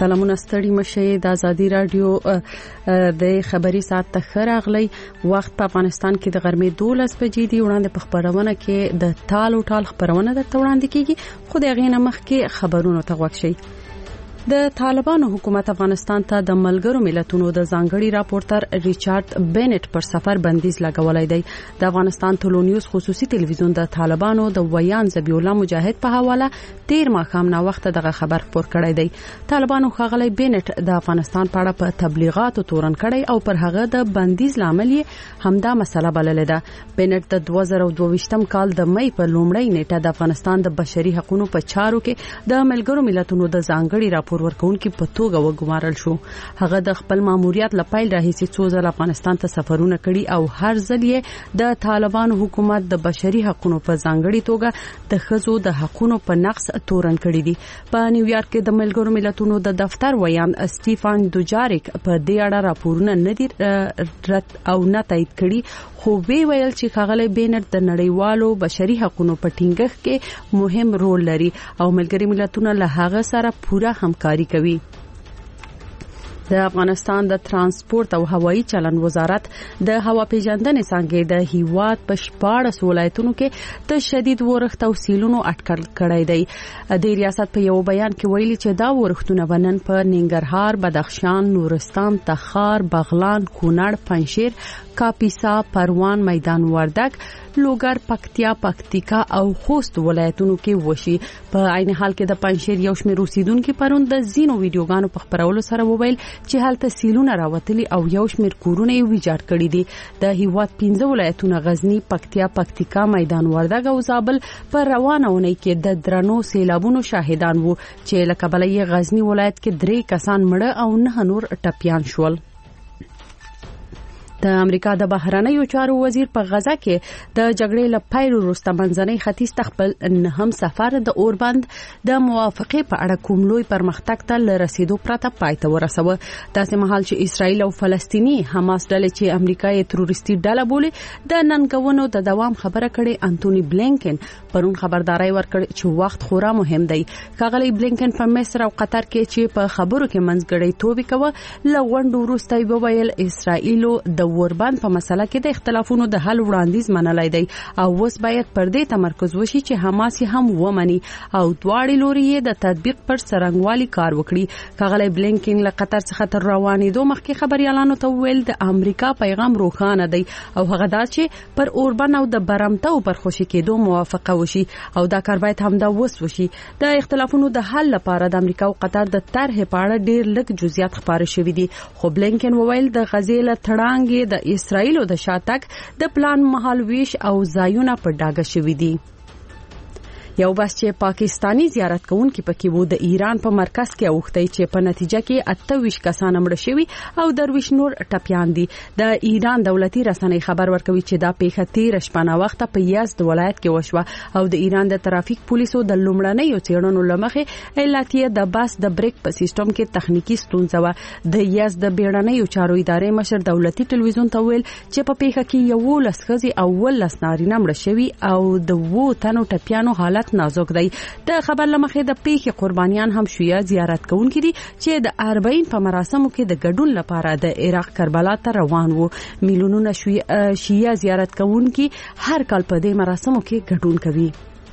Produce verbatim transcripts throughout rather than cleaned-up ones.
سلامونه ستړي مشه د ازادي رادیو د خبري ساعت ته خراغلی وخت په افغانستان کې د غرمې دولس بجې دی وړاندې په خبرونه کې د ټال او ټال خبرونه د وړاندې کیږي خو د غینه مخ کې خبرونه ته وښیي د طالبانو حکومت افغانستان ته د ملګرو ملتونو د ځانګړي راپورټر ریچارډ بینټ پر سفر بندیز لګولای دی د افغانستان ټولنیوز خصوصي ټلویزیون د طالبانو د ویان ذبیح الله مجاهد په حواله تیر ماښام نا وخت دغه خبر خبر کړی دی طالبانو خغلی بینټ د افغانستان په اړه په تبلیغاتو تورن کړی او پر هغه د بندیز لامل همدا مسله بللې ده بینټ د دوه زره دوه ویشتم کال د مې په لومړۍ نیټه د افغانستان د بشري حقوقو په چارو کې د ملګرو ملتونو د ځانګړي راپور ورکون کې په توګه وګمارل شو هغه د خپل ماموریت لپاره راهیسي څو ځله افغانستان ته سفرونه کړي او هر ځل یې د طالبانو حکومت د بشري حقوقو په ځانګړي توګه د خزو د حقوقو په نقص تورن کړي دي په نیویارک کې د ملګرو ملتونو د دفتر ویان سټيفان دوجاریک په دې اړه راپورونه ندي رد او نه تایید کړي خو وی ویل چې خغلی بینټ د نړیوالو بشري حقوقو په ټینګښت کې مهم رول لري او ملګري ملتونه له هغه سره پوره همکاري کوي د افغانستان د ترانسپورت او هوایي چلن وزارت د هوا پیژندنې څنګه د هیواد په شپاړس ولایتونو کې د شدید ورښت او سیلونو اټکل کړی دی د ریاست په یو بیان کې ویلي چې دا ورښتونه ونن په ننګرهار، بدخشان، نورستان، تخار، بغلان، کونړ، پنجشیر، کاپیسا، پروان، میدان وردګ، لوګر، پکتیا، پکتیکا او خوست ولایتونو کې وشي په عین حال کې د پنجشیر یو شمېر اوسیدونکو پرون د زینو ویډیوګانو په خبرولو سره وویل چې هلته سیلونه راوتلي او یو شمېر کورونه یې ویجاړ کړي دي د هیواد پنځه ولایتونه غزنی، پکتیا، پکتیکا، میدان وردګ او زابل پر روانه ونې کې د درنو سیلابونو شاهدان وو چې لکه بلې غزنی ولایت کې درې کسان مړه او نه نور ټپيان شول د امریکا د بهرنیو چارو وزیر په غزا کې د جګړې لپاره وروسته منځنۍ ختیځ تخپل هم سفر د اوربند د موافقه په اړه کوم لوی پرمختګ ته رسیدو پرته پای ته ورسوه داسې مهال چې اسرائیل او فلسطینی حماس ډلې چې امریکا یې تروریستي ډله بولي د ننګونو د دوام خبره کړې انټونی بلینکن پرون خبرداري ورکړ چې وخت خورا مهم دی کاغلی بلینکن په مصر او قطر کې چې په خبرو کې منځګړی توبې کوي لغونډ وروسته ویل اسرائیل د اوربند په مسله کې د اختلافونو د حل وړاندیز منلای دی او اوس باید پر دې تمرکز وشي چې حماس هم ومني او دواړي لوري د تطبیق پر سرنګوالي کار وکړي کاغلی بلینکن له قطر څخه تر روانېدو مخکې خبريالانو ته ویل د امریکا پیغام روښانه دی او هغه دا چې پر اوربند او د برمته پر خوشي کېدو موافقه وشي او دا کار باید هم دا وس وشي د اختلافونو د حل لپاره د امریکا او قطر د طرح په اړه ډېر لږ جزئیات خبرې شوې دي خو بلینکن وویل د غزې له تړانګې د اسرائیل او د شاتګ د پلان مهال ویش او ځایونه په ډاګه شوې دي یو بس چې پاکستانی زیارت کوونکي پکې وو د ایران په مرکز کې اوختي چې په نتیجه کې اته ویش کسان مړ شوي او درویش نور ټپيان دي د ایران دولتي رسنۍ خبر ورکوي چې دا پیښه تیر شپه وخت په یزد ولایت کې وشوه او د ایران د ترافیک پولیسو د لومړنۍ چېړنو لمخې علتیه د بس د بریک په سیستم کې تخنیکی ستونزه و د یزد د بیړنۍ چارو ادارې مشر دولتي ټلویزیون ته ویل چې په پیښه کې یو لسخزي او ول لسنارینه مړ شوي او د وو تنو ټپيانو حالت نازک دی د خبر لمخې د پیښې قربانیان هم شیعه زیارت کوونکي دي چې د اربعین په مراسمو کې د ګډون لپاره د عراق کربلا ته روان وو میلیونونه شیعه زیارت کوونکي هر کال په دې مراسمو کې ګډون کوي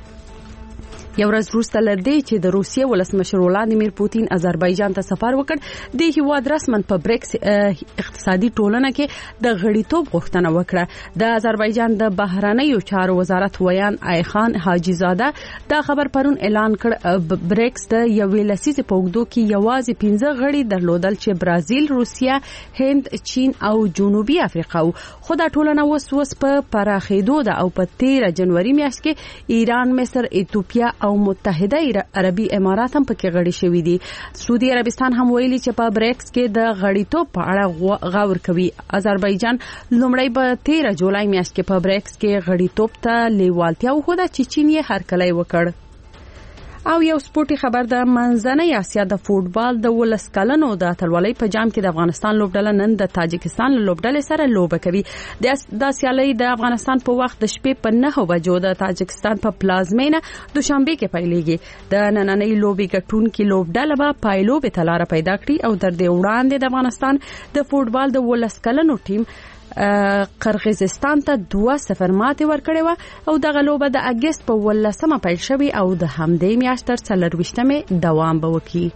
یو ورځ وروسته لري چې د روسیې ولسمشر ولادیمیر پوتین آذربایجان ته سفر وکړ د هیواد رسمن په بریکس اقتصادي ټولنه کې د غړیتوب غوښتنه وکړه د آذربایجان د بهرنیو چارو وزارت ویان ایخان حاجی زاده دا خبر پرون اعلان کړ بریکس د یوې لسیزې په اوږدو کې یوازې پنځه غړي درلودل چې برازیل، روسیا، هند، چین او جنوبي افریقا خو دا ټولنه اوس اوس په پراخېدو ده او په تیره جنوري میاشت کې ایران، مصر، ایتوپیا او متحده عربي امارات هم پکې غړي شوي دي سعودي عربستان هم ویلي چې په بریکس کې د غړیتوب په اړه غور کوي آذربایجان لومړی په تیره جولای میاشت کې په بریکس کې غړیتوب ته لیوالتیا وښوده چې چین یې هرکلی وکړ او یو سپورتي خبر د منځنۍ اسیا د فوټبال د ولس کلنو د اتلولۍ په جام کې د افغانستان لوبډله نن د تاجکستان لوبډلې سره لوبه کوي. د سیالۍ د افغانستان په وخت د شپې په نهه بجو د تاجکستان په پلازمینه دوشنبه کې پیلېږي. د نننۍ لوبې ګټونکې لوبډله به پایلوبې ته لاره پیدا کړي او تر دې وړاندې د افغانستان د فوټبال د ولس کلنو ټیم قرغیزستان ته دوه صفر ماتې ورکړې و او دغه لوبه د اگست په ولسمه پیل شوې او د همدې میاشت تر څلرویشتمې دوام به وکړي.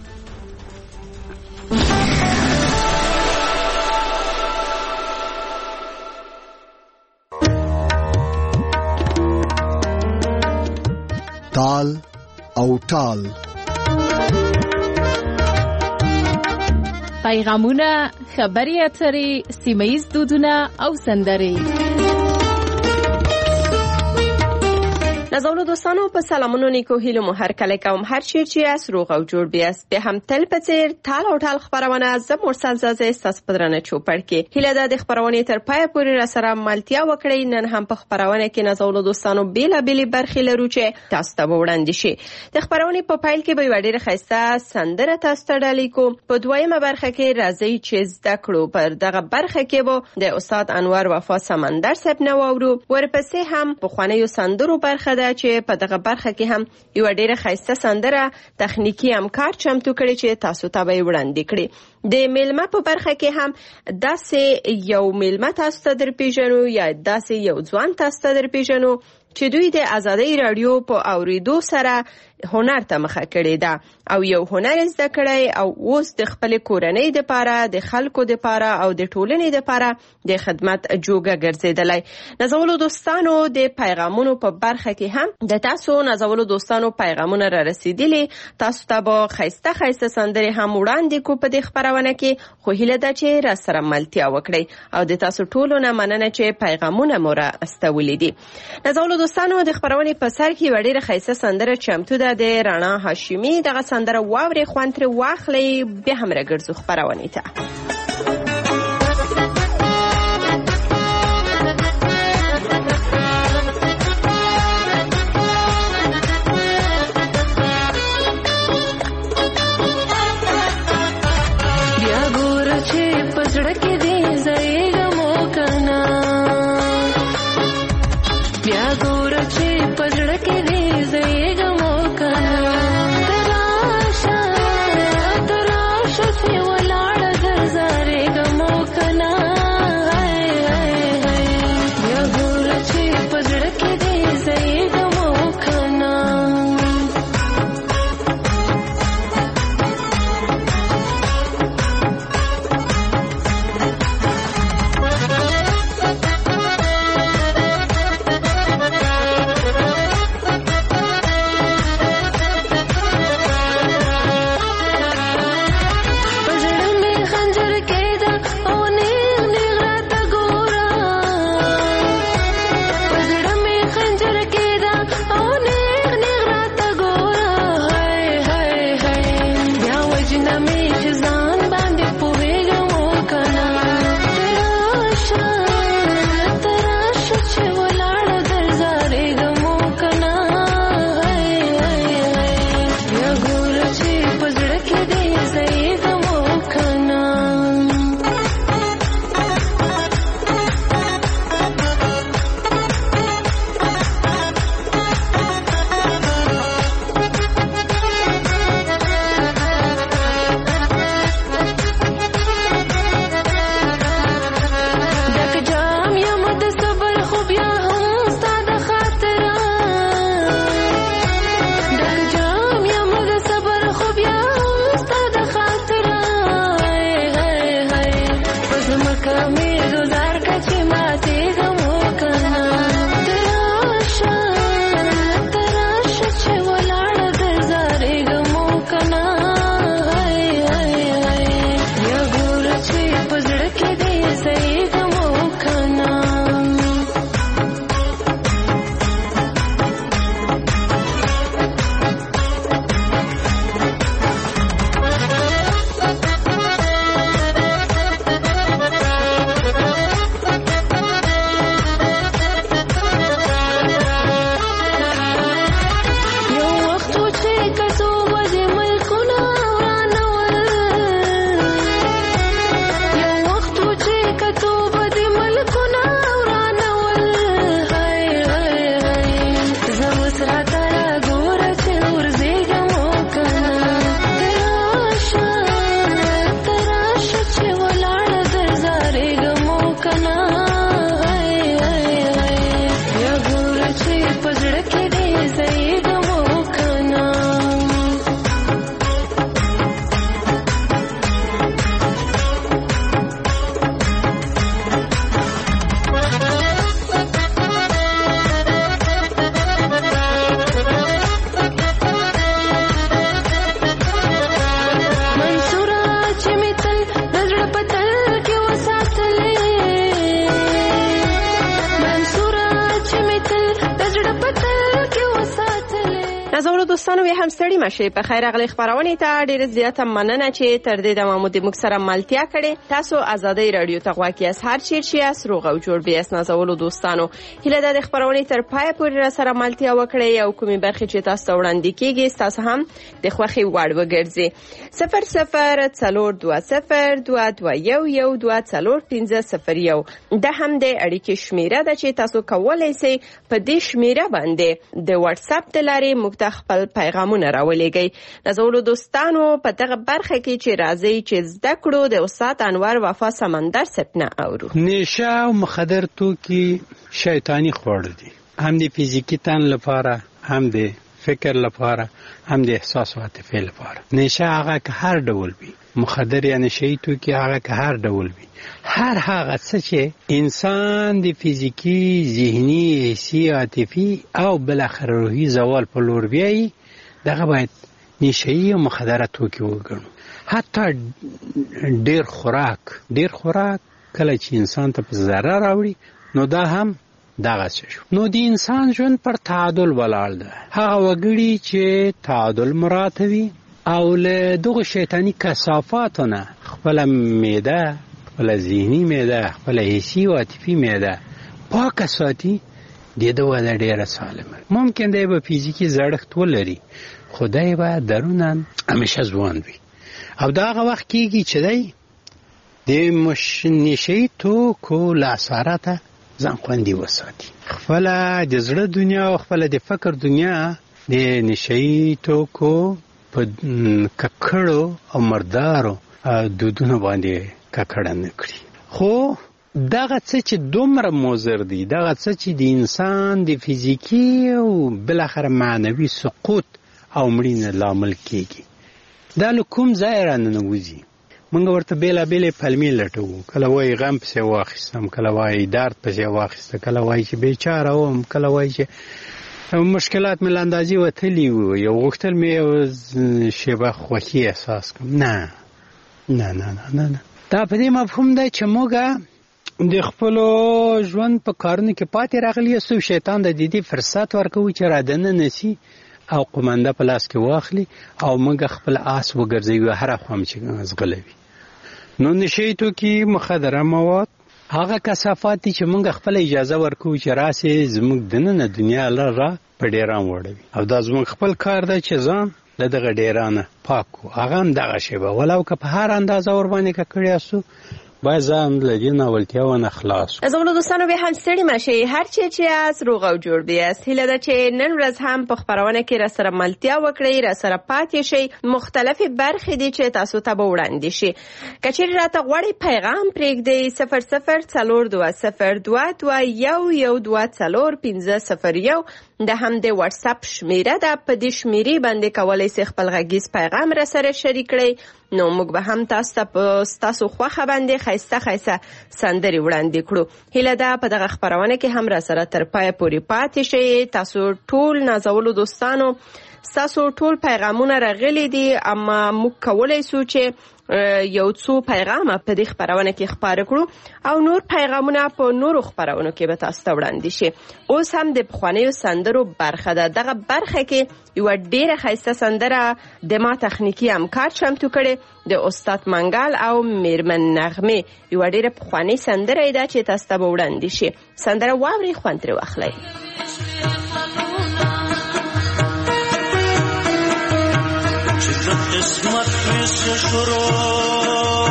تال او ټال پیغامونه، خبري اترې، سیمه‌ییز دودونه او سندرې. نازولو دوستانو په سلامونو نیکو هیلو مو هر کله کوم هر چی چې اس روغ او جوړ بیاست. به هم تل په څیر تال او ټال خبرونه زه مرسل زازه استاس پدرانه چوپړ کې هیله د خبرونه تر پای پورې را سره ملتیا وکړئ. نن هم په خبرونه کې نازولو دوستانو بیل بیل برخې لرو چې تاسو ته وړاندې شي. د خبرونه په پایل کې به وړي خسته سندره تاسو ته ډالۍ کو. په دویمه برخه کې راځي چې زده کړو. پر دغه برخه کې به د استاد انور وفا سمندر صاحب نو اورو. ورپسې هم په خوانیو سندرو برخه چې په دغه برخه کې هم یو ډیره خاصه سندره تخنیکی همکار چمتو کړي چې تاسو ته به وړاندې کړي. د میلمه په برخه کې هم داسې یو میلمه تاسو ته در پیژنو یا داسې یو ځوان تاسو ته در پیژنو چې دوی د آزادۍ رادیو په اوریدو سره هنر ته مخه کړی ده او یو هنر زده کړی او اوس د خپل کورنۍ د پاره د خلکو د پاره او د ټولنې د پاره د خدمت جوګه ګرځیدلی. نازولو دوستانو د پیغامونو په برخه کې هم د تاسو نازولو دوستانو پیغامونه را رسیدلی. تاسو ته به خیسته خیسته سندرې هم وړاندې کو په دې خبرونه کې. خو هیله ده چې را سره ملتیا وکړئ او د تاسو ټولو نه مننه چې پیغامونه مو را استولې دي. نازولو دوستانو د خبرونه په سر کې وړي خیسته سندره چمتو ده د رانا هاشمی. دغه سندره واوري خوان تر واخلي به هم راګرځو خبرونه ته. بیا ګور چې پزړه کې دې زېګ مو کنا بیا ګور چې پزړه کې دې زېګ مو کنا تراشه تراشه چې ولاړ ګرځاره ګمو کنا بیا ګور چې پزړه کې دې زېګ مو کنا دوستانو بیا هم ستړي مشي په خیر اغلی خبرونه ته ډیر زیاته مننه چې تر دې د محمود موږ سره ملتیا کړي. تاسو آزادۍ رادیو ته غواړئ اس هر چیر شي اس روغ او جوړ بیا اس نازولو دوستانو هله د خبرونه تر پای پورې را سره ملتیا وکړي او کومي برخه چې تاسو وړاندې کیږي تاسو هم د خوخي وړ وګرځي. صفر صفر څلور دوه صفر دوه دوه یو یو دوه څلور پنځه صفر یو د هم د اړیکې شمیره ده چې تاسو کولای شئ په دې شمیره باندې د واتس اپ د لارې موږ ته خپل پیغامونه راولېږئ. نازولو دوستانو په دغه برخه کې چې راځي چې زده کړو د استاد انور وفا سمندر سپنه اورو. نشه او مخدر توکي شیطانی خور دي، هم د فزیکی تن لپاره، هم د فکر لپاره، هم د احساس او عاطفه لپاره. نشه هغه که هر ډول وي، مخدر یا نشه‌ای توکي هغه که هر ډول وي، هر هغه څه چې انسان د فزیکی، ذهني، حسي، عاطفي او بالاخره روحي زوال په لور بیایي، دغه باید نشه‌ای او مخدر توکي وګڼو. حتی ډیر خوراک ډیر خوراک کله چې انسان ته په ضرر راوړي نو دا هم دغه څه شو. نو د انسان ژوند پر تعادل ولاړ ده. هغه وګړي چې تعادل مراعات وي او له دغه شیطانی کثافاتونه خپل معده، خپل ذهني معده، خپل حسي او عاطفي معده پاک ساتي، د دې وده ډیره سالمه. ممکن دی به فزیکی زړښت ولري، خدای به درونن همیشه ځوان وي. او دا هغه وخت کېږي چې دی د نشه‌ای توکو له اثراته ځان خوندي وساتي. خپل د زړه دنیا او خپل د فکر دنیا د نشه‌ای توکو په ککړو او مردارو دودونو باندې ککړه نه کړي. خو دغه څه چې دومره مضر دي، دغه څه چې د انسان د فزیکی او بالاخره معنوي سقوط او مړینې لامل کېږي، دا له کوم ځای راننوځي. موږ ورته بېلابېلې پلمې لټوو. کله وایي غم پسې واخیستم، کله وایي درد پسې واخیسته، کله وایي چې بیچاره وم، کله وایي چې مشکلات مې له اندازې وتلي وو، یو غوښتل مې یو شیبه خوښي احساس کړم. نه نه نه نه نه دا په دې مفهوم دی چې موږ د خپلو ژوند په کارونو کې پاتې راغلي یو شیطان د دې فرصت ورکوي چې را دننه سي او قومنده په لاس کې واخلي او موږ خپل آس وګرځوي هر خوا چې ځغلوي. نو نشه‌ای توکي، مخدره مواد هغه کثافات دي چې موږ خپل اجازه ورکوو چې راسي زموږ دننه دنیا لره په ډیران وړوي، او دا زموږ خپل کار دی چې ځان له دغه ډیرانه پاکو. هغه هم دغه شیبه ولو که په هر اندازه ور باندې ککړی اسو باید ځان له دې ناولتیاونه خلاص. زغلو دوستانو به هم ستړي مشي، هر چی چې از روغ او جوړ بیاست. هیله ده چې نن ورځ هم په خبرونه کې را سره ملتیا وکړئ، را سره پاتې شئ. مختلفې برخې دي چې تاسو ته به وړاندې شي. کچېرې راته غواړئ پیغام پرېږدئ صفر صفر څلور دوه صفر دوه دوه یو یو دوه څلور پنځه صفر یو د هم د واتس اپ شمیره ده. په دې شمیرې باندې کولای شئ خپل غږیز پیغام را سره شریک کړئ. نو موږ به هم تاسو ته په تاسو خوښه باندې خیسته خیسته سندري وړاندې کړو. هیله ده په دغه خبرونه کې هم را سره تر پای پورې پاتې شئ. تاسو ټول نازولو دوستانو تاسو ټول پیغامونه راغلي دي، اما موږ کولای شو چې یو څو پیغامه په دې خبرونه کې خبره کړو او نور پیغامونه په نورو خبرونو کې به تاسو ته وړاندې شي. اوس هم د پخوانیو سندرو برخه ده. دغه برخه کې یو ډیره ښایسته سندره د ما تخنیکی همکار چمتو کړي د استاد منګل او میرمن نغمه. یو ډیره پخوانی سندره ده چې تاسو ته وړاندې شي. سندره واوري، خوند ترې واخلئ. قسمت میں سے شروع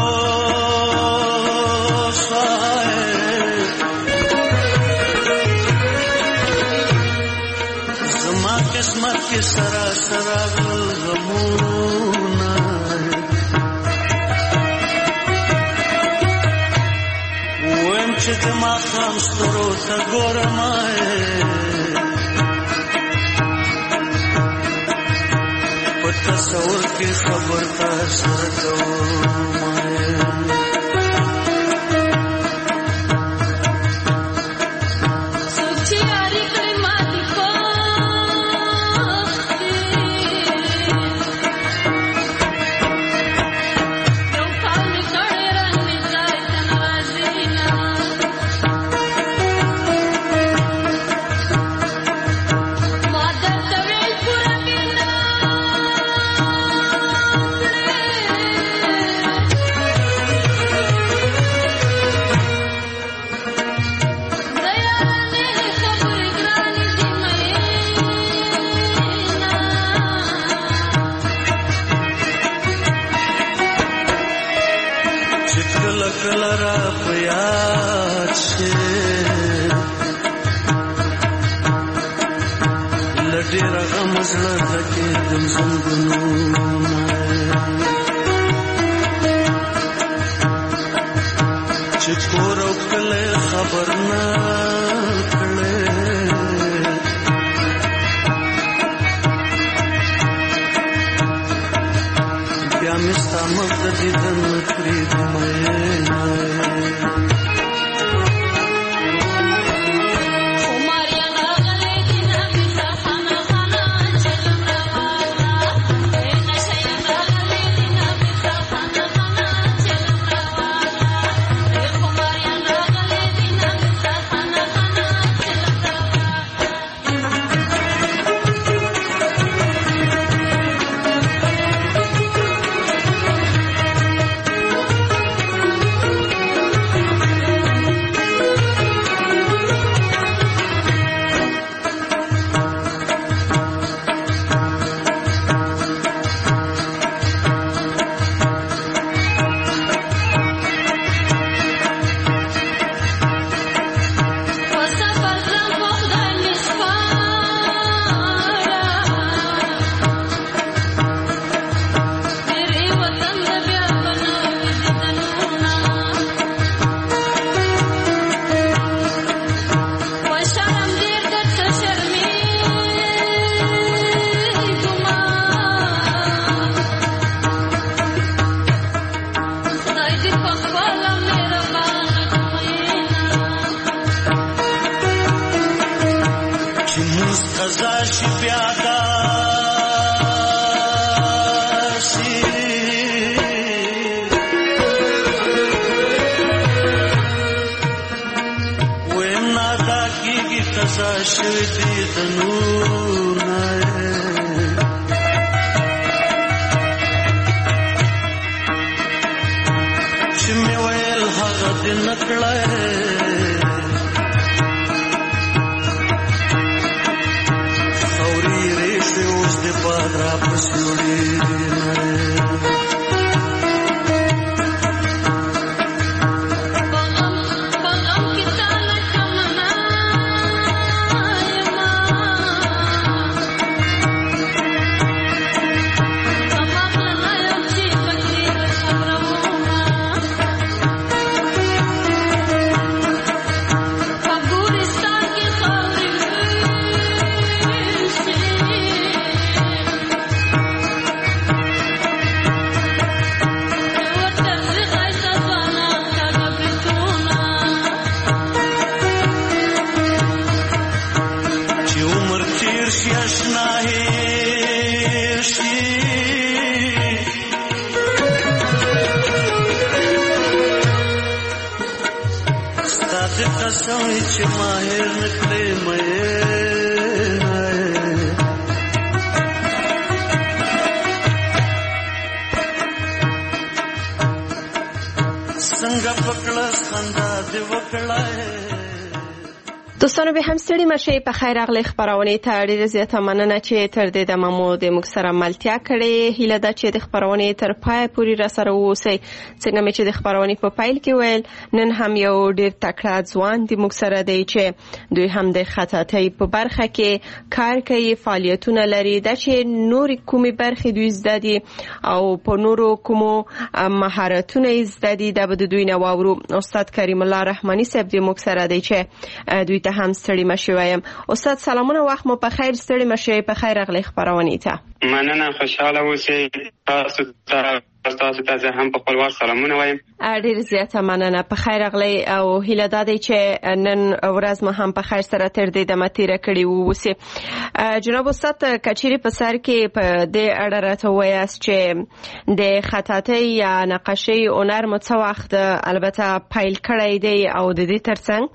زما قسمت کے سرا سرا غمونا ویم چې دما خام سترو تا ګورمای تصور کی خبر تا سر کومه Mother, the real pura راشي لډیر غم زړه کې دم زنګونونه چې کور او کله خبر نه کړې بیا مې ستا مخ د دیدن پرېږدم دوستانو به هم ستړي مشه په خیر اغلی خبرونه ته ډیره زیاته مننه چې تر دې د ممو د موږ سره ملتیا کړې. هیله ده چې د خبرونه تر پای پورې را سره اوسئ. څنګه مې چې د خبرونه په پایل کې ویل نن هم یو ډیر تکړه ځوان د موږ سره دی چې دوی هم د خطاطۍ په برخه کې کار کوي، فعالیتونه لري. دا چې نور کومې برخې دوی زده دي او په نورو کومو مهارتونه زده دي دا به دوی نه واورو. استاد کریم الله رحمانی صاحب د موږ سره دی چې دوی ته هم ستړي مشه وایم. استاد سلامونه، وخت مو په خیر، ستړي مشه په خیر اغلی خبرونه ته. مننه، خوشاله اوسئ. تاسو ته تاسو ته هم په خپل وار سلامونه وایم. ډیر زیاته مننه، په خیر اغلی او هیله ده چې نن ورځ ما هم په خیر سره تر دې د متیره کړی وو وسی. جناب استاد کچيري په سر کې په دې اړه راته وایاست چې د خطاطۍ یا نقاشۍ هنر مو څه وخت البته پیل کړی دی او د دې ترڅنګ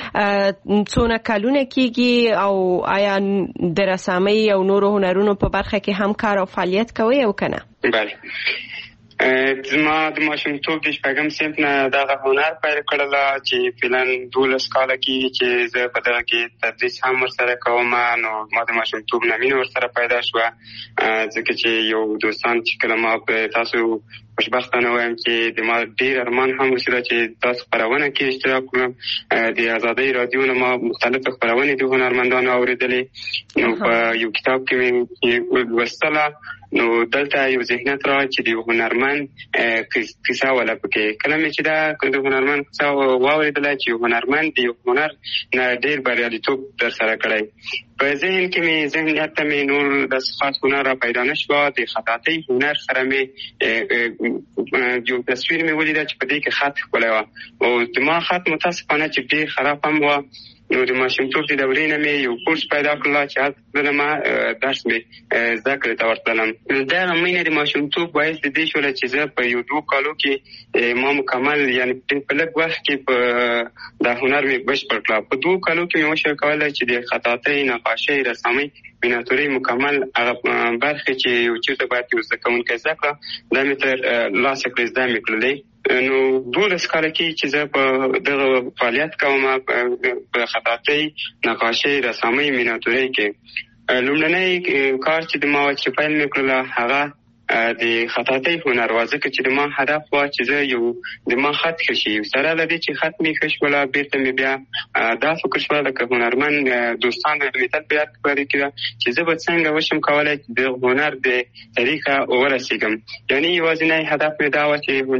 څونه کلونه کیږي او آیا د رسامۍ او نورو هنرونو په برخه کې هم کار او فعالیت کوي او کنه؟ بله، زما د ماشومتوب د شپږم صنف نه دغه هنر پیل کړله چې فعلا دولس کاله کې چې زه په دغه کې تدریس هم ورسره کوم. نو ما د ماشومتوب نه مینه ورسره پیدا شوه ځکه چې یو دوستان چې کله ما په تاسو خوشبختانه وایم چې د ما ډېر ارمان هم وسیله چې تاسو خپرونه کې اشتراک کړم. د ازادۍ رادیو نه ما مختلف خپرونې د هنرمندانو اورېدلې. نو په یو کتاب کې مې ولوستله نو دلته یو ذهنیت را چې د هنرمند کیسه ولا پکې کله مې چې دا د هنرمند کیسه واورېدله چې هنرمند د هنر نه ډېر بریالیتوب در سره کړی. په ذهن کې مې ذهنیت ته مې نور د خاص هنر را پیدا نه شوه. د خطاطۍ هنر سره مې یو تصویر مې ولیده چې په دې کې خط ښکلی وه او زما خط متاسفانه چې ډېر خراب هم وه. نو د ماشومتوب د دورې نه مې یو کورس پیدا کړله چې هلته ما درس مې زده کړې ته ورتلم. دغه مینه د ماشومتوب باعث د دې شوله چې زه په یو دوه کالو کې ما مکمل یعنې په لږ وخت کې په دا هنر مې بشپړ کړه. په دوه کالو کې مې وشو کولی چې د خطاطۍ، نقاشۍ، رسامۍ، میناتورۍ مکمل هغه برخې چې یو چېرته باید یو زده کوونکی زده کړه دا مې تر لاسه کړې زده مې کړلې. نو دولس کاله کې چې زه په دغه فعالیت کوم په خطاطۍ، نقاشۍ، رسامۍ، میناتورۍ کې لومړنی کار چې د ما چې پیل مې کړله هغه د خطاطۍ هنر وه ځکه چې د ما هدف وه چې زه یو د ما خط ښه شي. سره له دې چې خط مې ښه شوله بېرته مې بیا دا فکر شوه لکه هنرمند دوستان مې تل په یاد پرې کړه چې زه به څنګه وشم کولی چې د هنر د طریقه ورسېږم. یعنې یوازینی هدف مې دا وه چې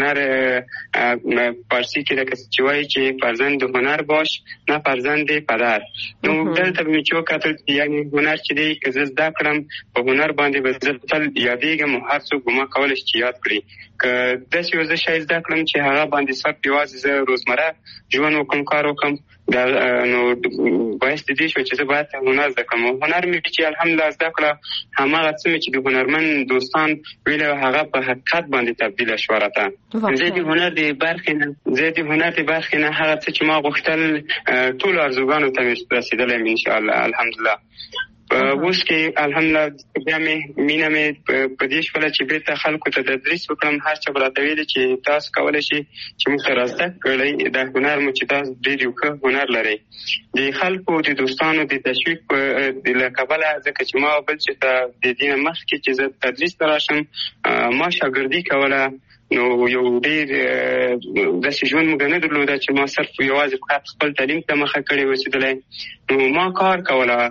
هنر فارسي کې لکه چې وایي چې فرزند هنر باش نه فرزند پدر. نو دلته به مې چې وکتل چې یعنې هنر چې دی که زه زده کړم په هنر باندې به زه تل یادېږم او هر څوک به ما کولی شي چې یاد کړي. که داسې یو زه شی زده کړم چې هغه باندې صرف یوازې زه روزمره ژوند وکړم، کار وکړم، نو باعث د دې شو چې زه باید هنر زده کړم. هنر مې چې الحمدلله زده کړه هماغه څه مې چې د هنرمند دوستان ویلي هغه په حقیقت باندې تبدیله شوه راته. زه د هنر د برخې نه زه د هنر د برخې نه هغه څه چې ما غوښتل ټولو ارزوګانو ته مې رسېدلی یم انشاءالله الحمدلله. اوس کې الحمدلله بیا مې مینه مې په دې شوله چې بېرته خلکو ته تدریس وکړم. هر چا به راته ویلي چې تاسو کولی شئ چې موږ ته را زده کړئ دا هنر مو چې تاسو ډېر یو ښه هنر لرئ. د خلکو د دوستانو د تشویق له کبله ځکه چې ما بل چې ته د دې نه مخکې چې زه تدریس ته راشم ما شاګردي کوله نو یو ډېر داسې ژوند موږ نه درلوده چې ما صرف یوازې فقط خپل تعلیم ته مخه کړې اوسېدلی. نو ما کار کوله،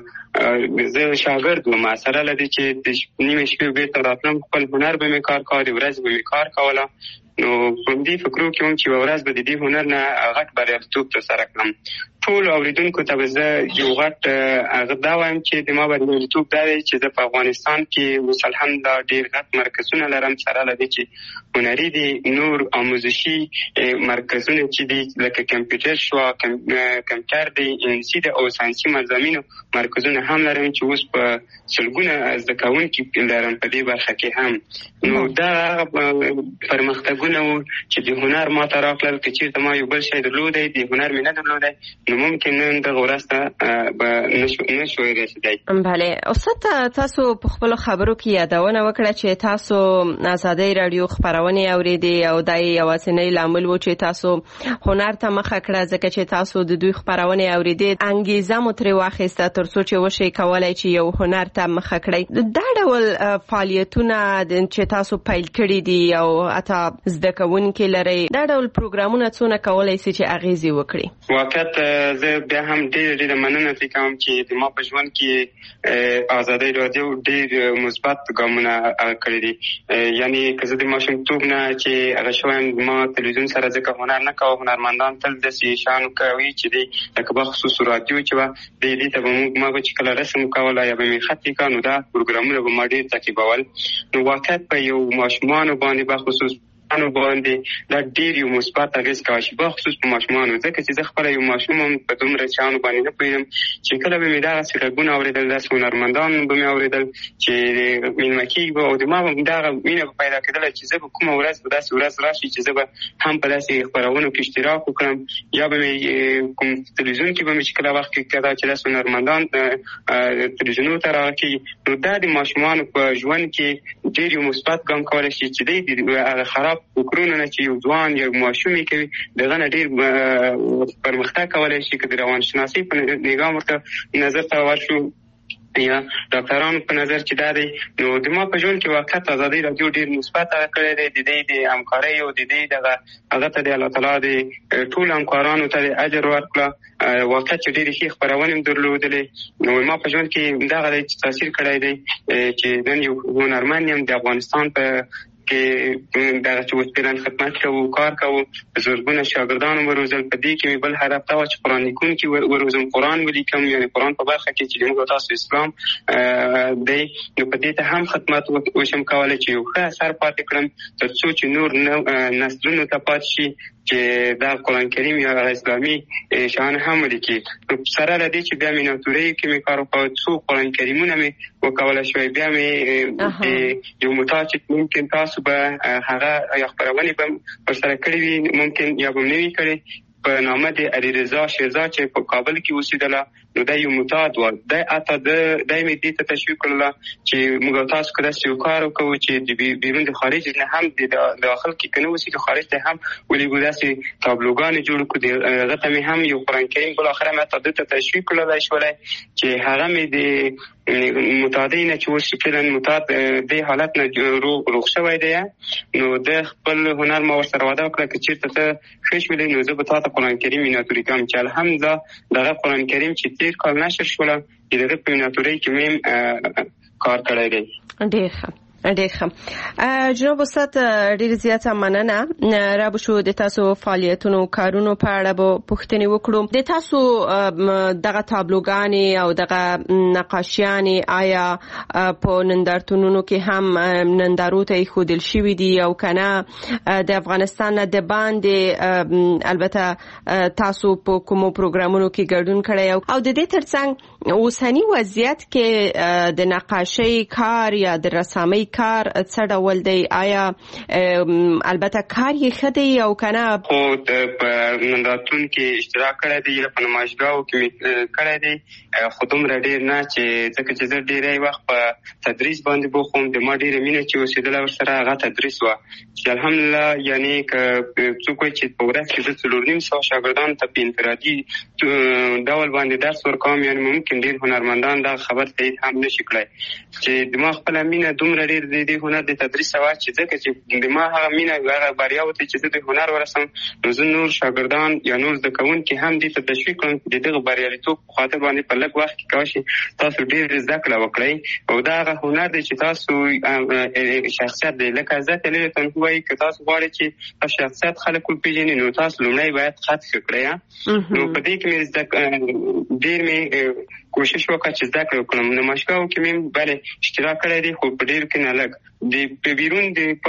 زه شاګرد وم. سره له دې چې د نیمې شپې بېرته راتلم خپل هنر به مې کار کوه، د ورځې به مې کار کوله. نو په دې فکرو کې وم چې یوه ورځ به د دې هنر نه غټ بریالیتوب ترسره کړم. ټولو اورېدونکو ته به زه یو غټ هغه دا وایم چې د ما بریالیتوب دا دی چې زه په افغانستان کې اوس الحمدلله ډېر غټ مرکزونه لرم. سره له دې چې هنري دي نور آموزشي مرکزونه چې دي لکه کمپیوټر شوه، کمپیوټر دی، انګلیسي ده او ساینسي مضامینو مرکزونه هم لرم چې اوس په سلګونه زده کوونکي لرم په دې برخه کې هم. نو دا پرمختګونه وو چې د هنر ما ته راکړل. که چېرته ما یو بل شی درلودی د هنر مې نه درلودی نو ممکن نن دغه ورځ ته به نه شوی رسېدی. بله استاد تاسو په خپلو خبرو کې یادونه وکړه چې تاسو ازادۍ راډیو خپرونې اورېدې او دا یې یوازینی لامل و چې تاسو هنر ته مخه کړه ځکه چې تاسو د دوی خپرونې اورېدې. انګیزه مو ترې واخیسته تر څو چې وشئ کولی چې یو هنر ته مخه کړئ. دا ډول فعالیتونه چې تاسو پیل کړي دي او حتی زده کوونکي لرئ دا ډول پروګرامونه څونه کولی شي چې اغېزې وکړي؟ واقعیت زه بیا هم ډېره ډېره مننه ترې کوم چې د ما په ژوند کې ازادۍ راډیو ډېر مثبت ګامونه کړي دي. یعنې که زه د ماشومتوب نه چې هغه شوی یم ما تلویزیون سره ځکه هنر نه کوه، هنرمندان تل داسې شیان کوي چې دی لکه بخصوص راډیو چې وه د دې ته به موږ ما به چې کله رسم کوله یا به مې خط لیکه نو دا پروګرامونه به ما ډېر تعقیبول. نو واقعیت په یو ماشومانو باندې بخصوص انو باندې دا ډیر یو مثبت اغیز کوي چې په خصوص په ماشومانو ځکه چې زه خپل یو ماشوم هم په دومره چانو باندې نه پوهیم چې کله به مې دا څرګونه اوریدل د هنرمندان به مې اوریدل چې ملمکی به او د ما دا مینه پیدا کېدل چې زه کوم ورځ به داسې ورځ راشي چې زه به هم په داسې خبرونو کې اشتراک وکړم یا به مې کوم تلویزیون کې به مې کله وخت کې کړه چې داسې هنرمندان تلویزیونونو ته راغلي نو دا د ماشومانو په ژوند کې ډیر یو مثبت ګام کولی شي چې دی د خراب فکرونو نه چې یو ځوان یا ماشوم کوي دغه نه ډیر پرمختګ کولی شي که د روانشناسۍ په نظام ورته نظر ته ورشو یا ډاکټرانو په نظر چې دا دی نو د ما په ژوند کې واقعیت ازادي راډیو ډیر مثبت کړی دی د دې د همکارۍ او د دې دغه هغه ته د الله تعالی د ټول همکارانو ته د اجر ورکړه واقعیت چې ډېرې ښې خپرونې هم درلودلې نو ما په ژوند کې دغه دی چې تاثیر کړی دی چې نن یو هنرمند یم د افغانستان په کې دغه چې اوس پیران خدمت کوو کار کوو زرګونه شاګردان وروزل په دې کې مې بل هدف دا و چې قرآن لیکونکي وروزم قرآن ولیکم یعنې قرآن په برخه کې چې موږ تاسو اسلام دی نو په دې ته هم خدمت وشم کولی چې یو ښه اثر پاتې کړم تر څو چې نور نسلونو ته پاتې شي چې دا قرآن کریم یا اسلامي شان هم ولیکي سره له دې چې بیا مې نوتورۍ کې مې کار وکړ څو قرآن کریمونه مې وکولی شوی بیا مې یو مطالعه چې ممکن تاسو به هغه یا خپرونې به ورسره کړې وي ممکن یا به نه وي کړې په نامه د علیرضا شیرزاد چې په کابل کې اوسېدله نو دا یو متعهد و دی اته د دای مې دې ته تشویق کړله چې موږ تاسو کله یو کار وکړو چې د بیرون د خارج نه هم د داخل کې کنه وسی د خارج ته هم ولې ګداسي تابلوګان جوړ کړو دغه ته مې هم یو قرآن کریم بل اخر مې ته د تشویق کړل شولای چې هغه مې د متعهدین چې وشي کړن متعهد د حالت نه روغ شوی دی نو د خپل هنر ما ورسره وعده وکړه چې چیرته ته خوش ولې نو زه به تاسو قرآن کریم میناتوري کوم چې الحمدلله دغه قرآن کریم چې تیر کال نشر شوله چې دغه په میناتوري کې مې کار کړی دی ډېر ښه ډېر ښه جناب استاد ډېر زیاته مننه را به شو د تاسو فعالیتونو کارونو په اړه به پوښتنې وکړو د تاسو دغه تابلوګانې او دغه نقاشیانې آیا په نندارتونونو کې هم نندارو ته ایښودل شوي دي او که نه د افغانستان نه د باندې البته تاسو په کومو پروګرامونو کې ګډون کړی او د دې ترڅنګ اوسني وضعیت کې د نقاشۍ کار یا د رسامۍ کار څه ډول دی آیا البته کار یې ښه دی او که نه خو په نندارتون کې اشتراک کړی دی یا په نمایشګاهو کې مې کړی دی خو دومره ډېر نه چې ځکه چې زه ډېری وخت په تدریس باندې بوخت وم د ما ډېره مینه چې اوسېدله ورسره هغه تدریس وه چې الحمدلله یعنې که څوک وایي چې په ورځ کې زه څلور نیم سوه شاګردانو ته په انفرادي ډول باندې درس ورکوم یعنې ممکن ډېر هنرمندان دغه خبر تایید هم نشي کړی چې د ما خپله مینه دومره ډېر د دې هنر د تدریس سوا چې ځکه چې د ما هغه مینه هغه بریا وته چې زه د هنر ورسم نو زه نور شاګردان یا نور زده کوونکي هم دې ته تشویق کړم چې دغه بریالیتوب په خاطر باندې په لږ وخت کې کولی شي تاسو ډېر زده کړه وکړئ او دا هغه هنر دی چې تاسو شخصیت دی لکه زه تللی تنهو وایي که تاسو غواړئ چې شخصیت خلک وپېژني نو تاسو لومړی باید خط ښه کړئ نو په دې کې مې زده ډېر مې کوشش وکړه چې زده کړه وکړم نمایشګاهو کې مې بلې اشتراک کړی دی خو په ډېر کې نه لږ د په بیرون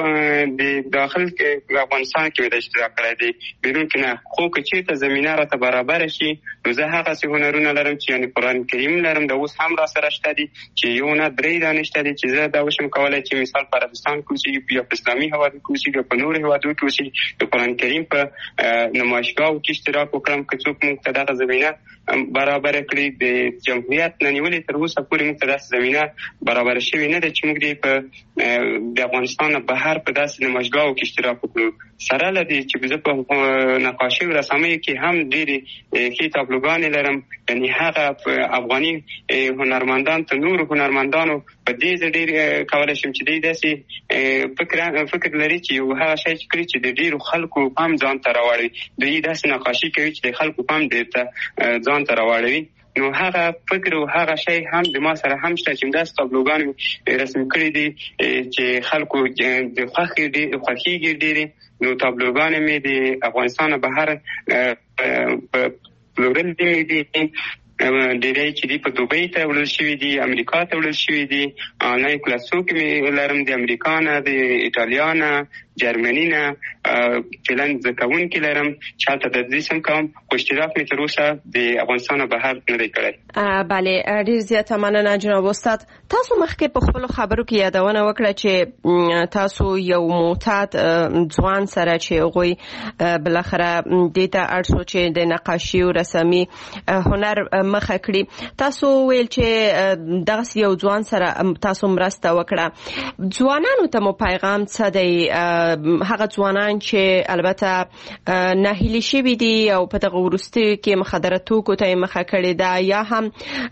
د داخل کې افغانستان کې مې د اشتراک کړی دی بیرون کې نه خو که چېرته زمینه راته برابره شي نو زه هغسې هنرونه لرم چې یعنې قرآن کریم لرم د اوس هم را سره شته دي چې یو نه درې دانې شته دي چې زه دا وشم کولی چې مثال په عربستان کې اوسېږي یا په اسلامي هېوادو کې اوسېږي په نورو هېوادو کې اوسېږي د قرآن کریم په نمایشګاهو کې اشتراک وکړم که څوک موږ ته دغه زمینه برابره کړي د جمهوریت نه نیولې تر اوسه پورې موږ ته داسې زمینه برابره شوې نه ده چې موږ دې په د افغانستان نه بهر په داسې نمایشګاهو کې اشتراک وکړو سره له دې چې زه په نقاشۍ او رسامۍ کې هم ډېرې ښې تابلوګانې لرم یعنې هغه افغاني هنرمندان ته نورو هنرمندانو په دې زه ډېر کولی شم چې دوی داسې فکر فکر لري چې یو هغه شی چې کړي چې د ډېرو خلکو پام ځان ته راواړوي دوی داسې نقاشي کوي چې د خلکو پام دې ته ځان ته راواړوي نو هغه فکر او هغه شی هم د ما سره هم شته چې داسې تابلوګانې رسم کړي دي چې خلکو د خوښېږي ډېرې نو تابلوګانې مې د افغانستان نه بهر په پلورل دي ډېری چې دي په دوبۍ ته وړل شوي دي امریکا ته وړل شوي دي آنلاین کلاسو کې مې لرم د امریکا نه د ایټالیا نه جرمني نه فعلا ځکون کې لرم چې تاسو د دې سم کوم خو اشتراک می تر اوسه د افغانستان بهر نه دی کړی. بله ډیر زیاته مننه جناب استاد. تاسو مخکې په خپل خبرو کې یادونه وکړه چې تاسو یو معتاد ځوان سره چې غوي بل اخره د ته ارڅو چې د نقاشي او رسمي هنر مخه کړی. تاسو ویل چې دغه یو ځوان سره تاسو مرسته وکړه. ځوانانو ته مو پیغام څه دی؟ هغه ځوانان چې البته ناهیلي شوي دي او په دغه وروستیو کې مخدره توکو ته مخه کړې ده یا هم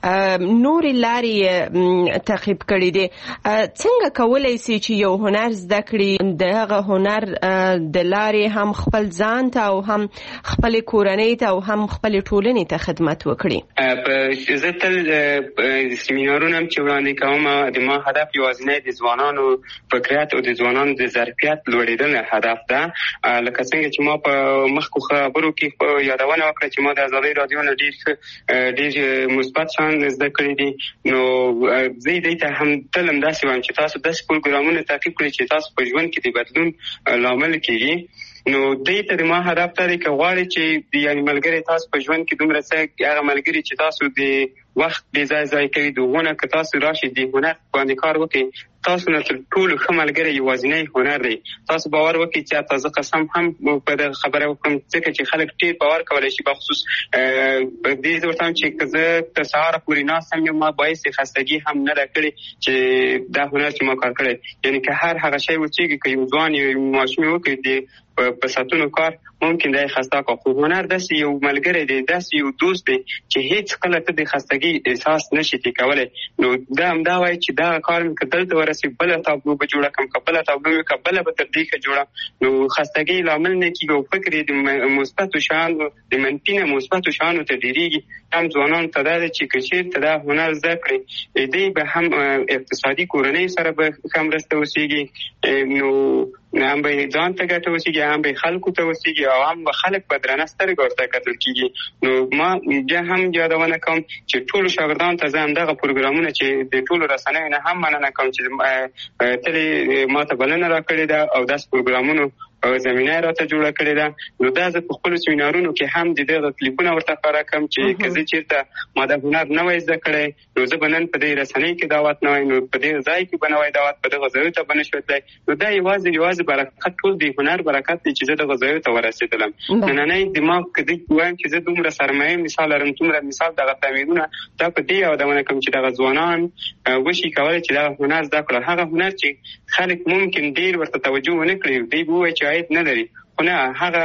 نورې لارې تعقیب کړې دي، څنګه کولی سي چې یو هنر زده کړي، دغه هنر د لارې هم خپل ځان ته او هم خپل کورنۍ ته او هم خپل ټولنې ته خدمت وکړي؟ زه تل سیمینارونه چې وړاندې کوم د ما هدف یوازینی د ځوانانو فکریت او د ځوانانو د ظرفیت لوړېدل هدف ده. لکه څنګه چې ما په مخکو خبرو کې یادونه وکړه چې ما د ازادۍ رادیو نه ډېر ډېر مثبت شان زده کړی دي، نو زه دې ته هم تل همداسې وایم چې تاسو داسې پروګرامونه تعقیب کړئ چې تاسو په ژوند کې د بدلون لامل کیږي. نو دې ته د ما هدف دا دی که غواړئ چې یعنې ملګري تاسو په ژوند کې دومره څه هغه ملګري چې تاسو د وخت بې ځای ځای کوي دغونه که تاسو راشئ د هنر باندې کار وکړئ، تاسو نه تر ټولو ښه ملګری یوازینی هنر دی. تاسو باور وکړئ چې تاسو قسم هم په دغه خبره وکړم ځکه چې خلک ډېر باور کولی شي، بخصوص دې زه ورته وایم چې که زه تر سهاره پورې ناست هم یم ما باعث خستګي هم نه ده کړې چې دا هنر چې ما کار کړی، یعنې که هر هغه شی وچېږي که یو ځوان یو ماشوم وکړي د په ساتونو کار ممکن دی خسته کا، خو هنر داسې یو ملګری دی، داسې یو دوست دی چې هیڅ کله ته د خستګي احساس نشي کولی. نو دا همدا وایي چې دا کار مې که دلته ورسېږي بله تابلو به جوړه کړم، که بله تابلو مې که بله به تر دې ښه جوړه، نو خستګي لامل نه کېږي او فکر یې د مثبتو شیانو د منفي نه مثبتو شیانو ته ډېرېږي. هم ځوانانو ته دا دی چې که چېرته دا هنر زده کړي دوی به هم اقتصادي کورنۍ سره به ښه مرسته وسیږي، نو هم به ځان ته ګټه وسیږي، هم به خلکو ته وسیږي او هم به خلک په درنه سترګو ورته کتل کېږي. نو ما بیا هم یادونه کوم چې ټولو شاګردانو ته زه همدغه پروګرامونه چې د ټولو رسنیو نه هم مننه کوم چې تلې ما ته بلنه راکړې ده او داسې پروګرامونو زمینه راته جوړه کړې ده. نو دا زه په خپلو سیمینارونو کې هم د دغه کلیپونه ورته ښکاره کوم چې که زه چېرته ما دا هنر نه وای زده کړی نو زه به نن په دې رسنۍ کې دعوت نه وای، نو په دې ځای کې به نه وای دعوت، په دغه ځایو ته به نه شو تللی. نو دا یوازې یوازې برکت ټول د هنر برکت دی چې زه دغه ځایو ته ورسېدلم. نننی دماغ که دې وایم چې زه دومره سرمایه مثال لرم، دومره مثال دغه تمرینونه، دا په دې یادونه کوم چې دغه ځوانان وشي کولی چې دغه هنر زده کړه، هغه هنر چې خلک ممکن ډېر ورته توجه ونه کړي، دوی به ووایي چې عاید نه لري، خو نه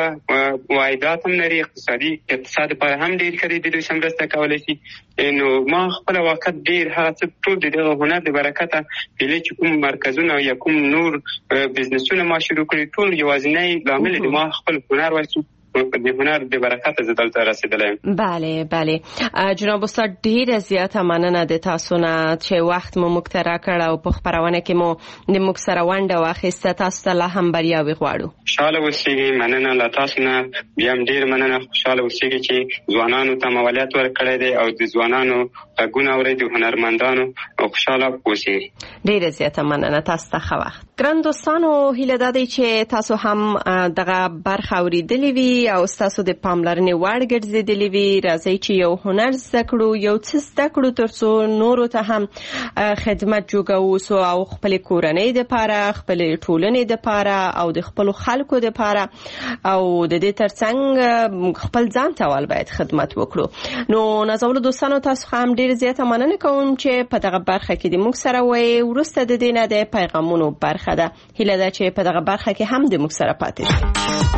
هغه واحدات هم لري، اقتصادي اقتصاد لپاره هم ډېر ښه دی، د دوی سره مرسته کولی شي. نو ما خپله واقعت ډېر هغه څه ټول د دغه هنر د برکته پیلې چې کوم مرکزونه یا کوم نور بزنسونه ما شروع کړي ټول یوازینی لامل د ما خپل هنر وایي د هنر د برکت زه دلته رسیدلی. بله بله جناب استاد ډېره زیاته مننه د تاسو نه چې وخت مو موږ ته راکړ او په خپرونه کې مو د موږ سره ونډه واخیسته. تاسو ته لا هم بریاوې غواړو. خوشحاله اوسئ. مننه له تاسو نه بیا هم ډېر مننه. خوشحاله اوسئ چې ځوانانو ته مولات ورکړی دی او د ځوانانو غږونه اورئ، د هنرمندانو، او خوشحاله اوسئ. ډېره زیاته مننه. تاسو ته ښه وخت. ګران دوستانو، هیله دا دی چې تاسو هم دغه برخه اورېدلې وي او تاسو د پاملرنې وړ ګرځېدلې وي. راځئ چې یو هنر زده کړو، یو څه زده کړو ترڅو نورو ته هم خدمت جوړو او خپل کورنۍ دپاره، خپل ټولنې دپاره او د خپل خلکو دپاره او د دې ترڅنګ خپل ځان ته ول باید خدمت وکړو. نو نازولو دوستانو، تاسو هم ډېر زیاته مننه کوم چې په دغه برخه کې د موږ سره وئ. وروسته د دې نه د پیغامونو برخه ده. هیله ده چې په دغه برخه کې هم د موږ سره پاتې شئ.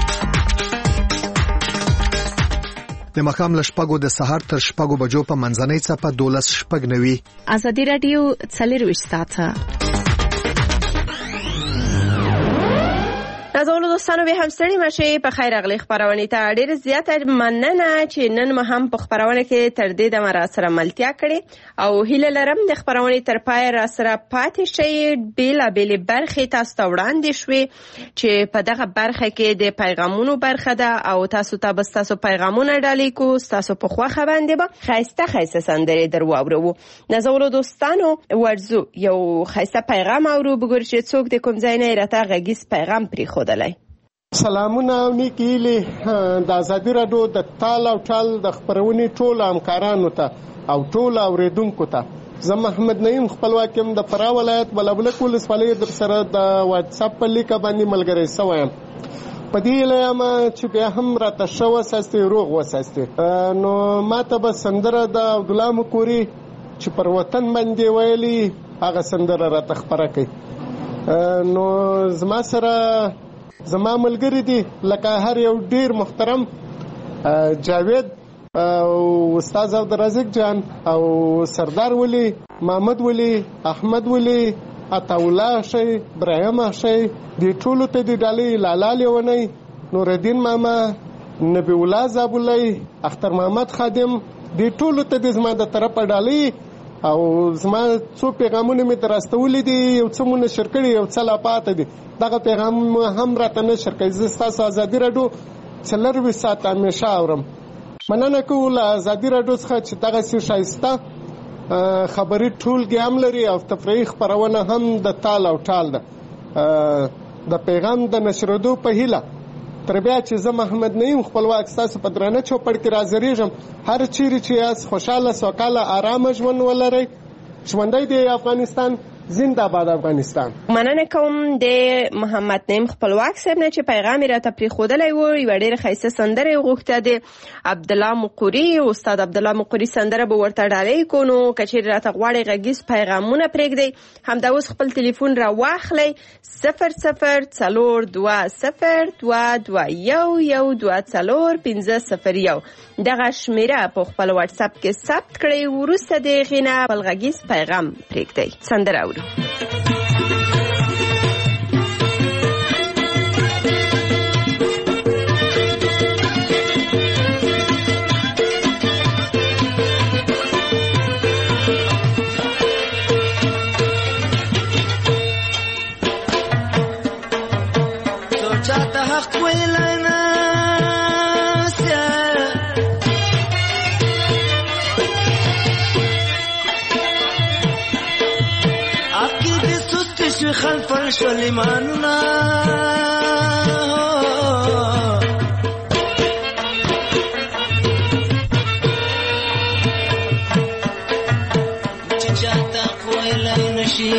د مخام له شپږو د سهار تر شپږو بجو په منځنۍ څپه دولس شپږ نوي ازادي رادیو څلرویشت ساعته. نازولو دوستانو به هم ستړي مشي په خیر اغلی خبرونه ته ډېر زیاته مننه چې نن ما هم په خبرونه کې تر دې د مرا سره ملتیا کړي او هیله لرم د خبرونه تر پای را سره پاتې شي. بیل بیل برخه تاسو ته وړاندې شوي چې په دغه برخه کې د پیغامونو برخه ده او تاسو ته بس تاسو پیغامونه ډالې کو تاسو په خوخه باندې به خایسته خایسته سندري درو اورو. نزولو دوستانو ورزو یو خایسته پیغام اورو بګور چې څوک د کوم ځای نه راته غږیز پیغام پری خودلای. سلامونه او نیکیلی د ازادي راډیو د تال او ټال د خبرونې ټول همکارانو ته او ټول اوریدونکو ته زه محمد نعیم خپلواک يم د فراه ولایت بلبلک ولسوالۍ در سره د واتس اپ په لیک باندې ملګری شوی یم. په دې لیم چې بیا هم راته شو وساستي روغ وساستي نو ماته به سندره د عبدالله مکوري چې پر وطن باندې ویلي هغه سندره راته خبره کوي. نو زما سره زما ملګری دي لکه هر یو ډیر محترم جاوید او استاد عبدالرزاق جان او سردار ولی محمد ولی احمد ولی عطاولا شي ابراهیم شي دی ټولو ته دی ډالۍ لالا لیونی نور الدین ماما نبی الله زابولای اختر محمد خادم دی ټولو ته د زما د طرفه ډالۍ او زما څو پیغامونه می تراستولې دي یو څه مونږ شرکړي یو څه لا پاتې دي دغه پیغام هم راته نه شرکړي زستا ازادي راډیو څلور ساعت همیشه اورم. مننه کوم ازادي راډیو څخه چې دغه سی شایسته خبري ټولګي هم لري او تفریحي خبرونه هم د تال او ټال ده د پیغام د نشردو په هیله تر بیا چې زه محمد نعیم خپلواک ستاسو په درانه چوپړ کې راځریږم هر چیرې چې یاست خوشاله سوکاله آرامه ژوند ولرئ. ژوندی دی افغانستان زنده باد افغانستان. مننه کوم د محمد نعیم خپلواک صاحب نه چې پیغام راته پری خودلای و یو ډېر خیسه سندره غوښته دي عبدالله مقری استاد عبدالله مقری سندره به ورته ډالۍ کو نو کچې راته غواړي غږیز پیغامونه پرېږدي هم دا اوس خپل ټلیفون را واخلئ صفر صفر څلور دوه صفر دوه دوه یو یو دوه څلور پنځه صفر یو دغه شمیره په خپل واتس اپ کې ثبت کړئ وروسته د غینه بل غږیز پیغام پرېږدئ. سندره اورو. چاته حق ویلای ناسیا عقیدې سست شوي خلفل شول ایمانونه چې چاته حق ویلای نشي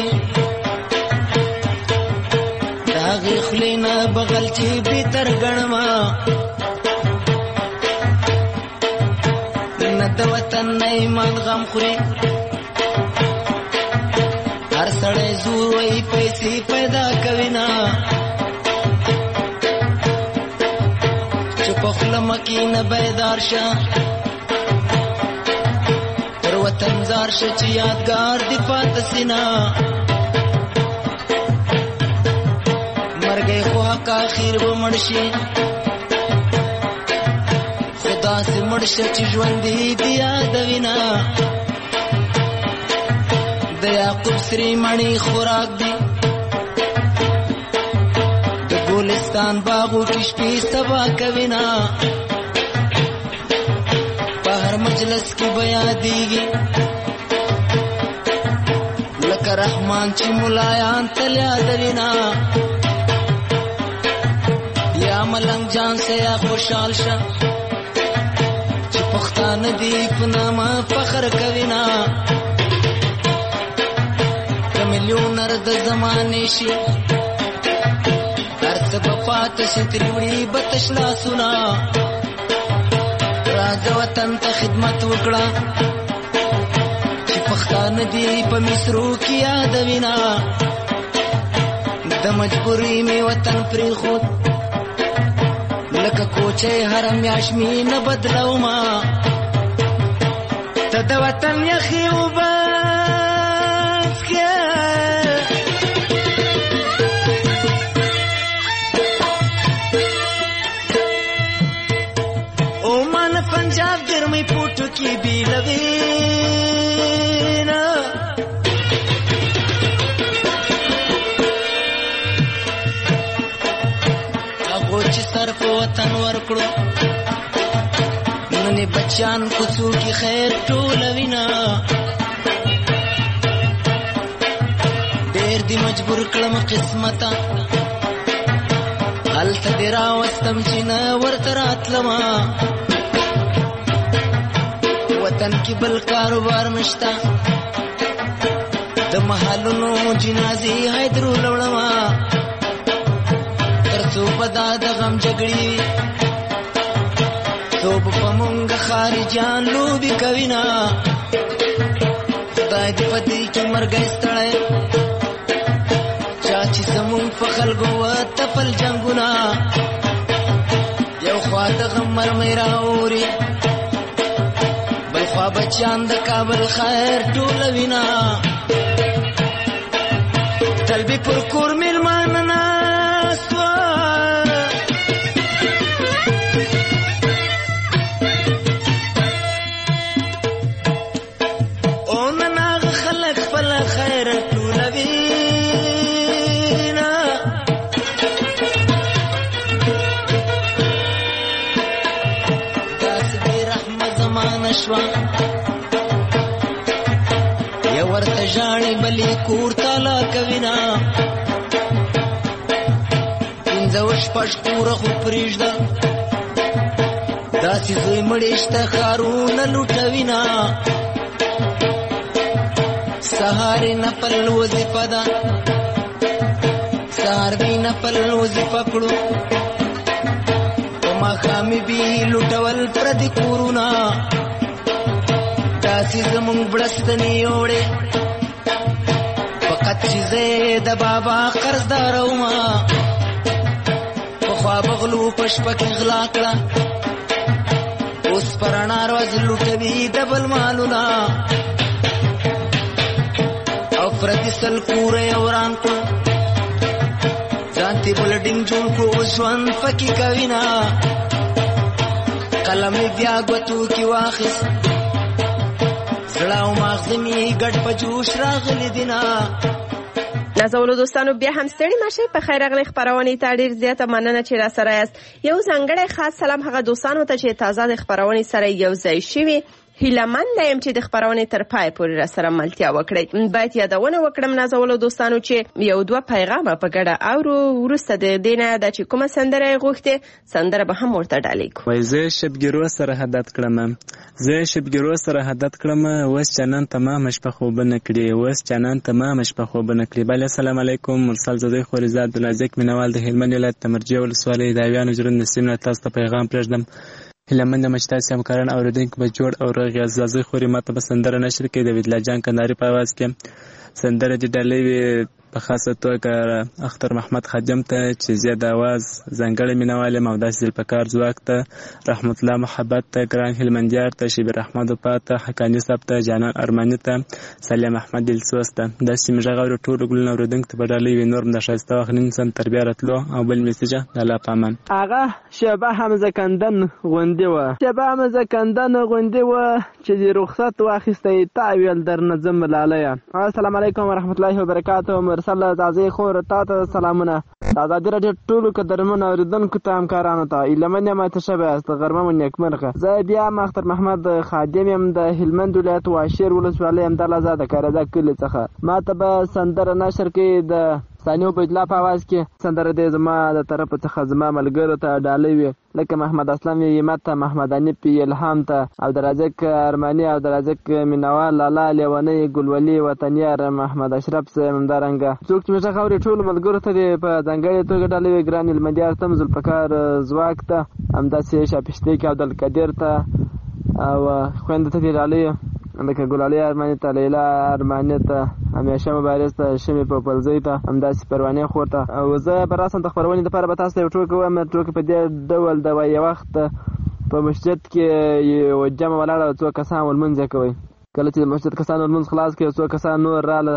داغی خلینا بغل چی بیتر گنما ند وطن نیمان غم خوری هر سڑے زور وی پیسی پیدا کوینا چپ خلمکی نبیدار شا پر وطن زار شا چی یادگار دی پات سینا مرگئی خواہ کا خیر و مرشی خدا سے مرشا چی جوندی دیا دوینا دیا قبسری منی خوراک دی د گولستان باغو کشپی سبا کوینا پہر مجلس کی بیا دیگی لکا رحمان چی ملایان تلیا دوینا یا ملنگ جان سے یا خوشحال شا چی پختان دی پناما فخر کوینا کمیلیونر د زمانی شی ارت بپات ستریوڑی بتشلا سنا راز وطن تا خدمت وکڑا چی پختان دی پا مصرو کی آدوینا د مجبوری میں وطن پری خود لکه کوچه حرم یاشمی نبدلو ما تا دا وطن یخی و باز کیا ټولوینا هغه چې سر په وطن ورکړو نن بچان کوڅو کې خیر ټولوینا ډېر دی مجبور کړم قسمته هلته دې راوستم چې نه ورته راتلمه وطن کې بل کاروبار نشته د محلونو جنازې حیدرو لوړمه تر څو به دا د غم جګړې څو به په مونږ خارجان لوبې کوینه خدای دې په دې کې مرګی ستړی چا چې زمونږ په خلکو وتپل جنګونه یو خوا د غم مرمۍ رااوري بل خوا بچیان د کابل خیر ټولوینا تل به پر کور میلمانه ناست وه او نن هغه خلک خپل خیر ټولوي شوا یا ورته ژاړي بلې کور تالا کوینا پنځه شپږ کوره خو پرېږده داسې زوی مړی شته ښارونه لوټوینا سهار یې نفل وظیفه ده سهار به یې نفل وظیفه کړو په ماښامې به یې لوټول پردي کورونه داسې زمونږ بړستنې اوړې فقط چې زه د بابا قرضداره ومه پخوا بغلو په شپه کې غلا کړه اوس په رڼا ورځ لوټوي د بل مالونه او پردي سل کوره یې وران کړو ځان ته بلډینګ جوړ کړو اوس ژوند پکې کوینه قلم یې بیا ګوتو کې واخیست زړه او ماغزه مې ګډ په جوش راغلي دینه نازولو دوستانو بیا هم ستړي مشئ په خیر راغلئ خپرونې ته ډېر زیاته مننه چې راسره یاست یو ځانګړی خاص سلام هغه دوستانو ته چې تازه د خپرونې سره یو ځای شوي هیلهمنده یم چې د خپرونې تر پای پورې راسره ملتیا وکړئ باید یادونه وکړم نازولو دوستانو چې یو دوه پیغامه په ګډه اورو وروسته د دې نه ده چې کومه سندره یې غوښتې سندره به هم ورته ډالۍ کړو وایي زه شبګیرو سره عادت کړم زه شبګیرو سره عادت کړم اوس چنان تمامه شپه خوبه نه کړي اوس چنان تمامه شپه خوبه نه کړي بله السلام علیکم مرسل زدی خورزاد عبدالعزیز مینوال د هلمند ولایت د مرجې ولسوالۍ د اویانو جرون نسیم نه تاسو ته پیغام پرېږدم هیلهمند یم چې تاسې همکاران اورېدونکي به جوړ او روغ یاست زازۍ خورې ماته به سندره نشر کړي د ودلا جان کندهاري په اواز کې سندره دې ډالۍ وي په خاصه توګه اختر محمد خادم ته چې زیات اواز ځانګړی مینوال یم او داسې ذوالفقار ځواک ته رحمت الله محبت ته ګران هلمندیار ته شبیر احمد وفا ته حقاني صاحب ته جانان ارماني ته سلیم احمد دلسوز ته داسې مې غږ اورو ټولو ګلونه اورېدونکو ته به ډالۍ وي نور م د ښایسته وخت نیم سن تر بیا راتلو او بل میسیجه د الله په امان هغه شیبه حمزه کندن غوندې وه شیبه حمزه کندن غوندې وه چې د رخصت واخیستی تا ویل درنه ځم لالیه السلام علیکم ورحمت الله وبرکاتو مرسل زازۍ خور تا ته سلامونه د ازادي راډیو ټولو قدرمنو اورېدونکو ته همکارانو ته هیلهمند یم ته ښه به یاست غرمه مو نیکمرغه زه بیا م اختر محمد خادم یم د هلمند ولایت واشیر ولسوالۍ همدغه ځای د کارزه کلي څخه ما ته به سندره نشر کړي د ثاني عبیدالله په اواز کې سندره دی زما د طرفه څخه زما ملګرو ته ډالۍ وي لکه محمد اسلم همت ته محمد انیپ الهام ته عبدالرزاق ارماني عبدالرزاق مینوال لالا لیونی ګلولي وطنیار محمد اشرف صاحب همدارنګه څوک چې مې ښه خاورې ټولو ملګرو ته دې په ځانګړې توګه ډالۍ وي ګران هلمندیار ته ذوالفقار ځواک ته همداسې شاپشتي کې عبدالقدیر ته او خویندو ته دې ډالۍ لکه ګلالي ارماني ته لیلا ارماني ته همیشه مبارز ته شمې پوپلزۍ ته همداسې پروانې خور ته او زه به راسم د خپرونې دپاره به تاسو ته یو ټوکه ووایم ټوکه په دې ډول د یو وخت په مسجد کې یو جمع ولاړه څو کسان ولمونځ یې کوئ کله چې د مسجد کسان ولمونځ خلاص کړي څو کسان نور راله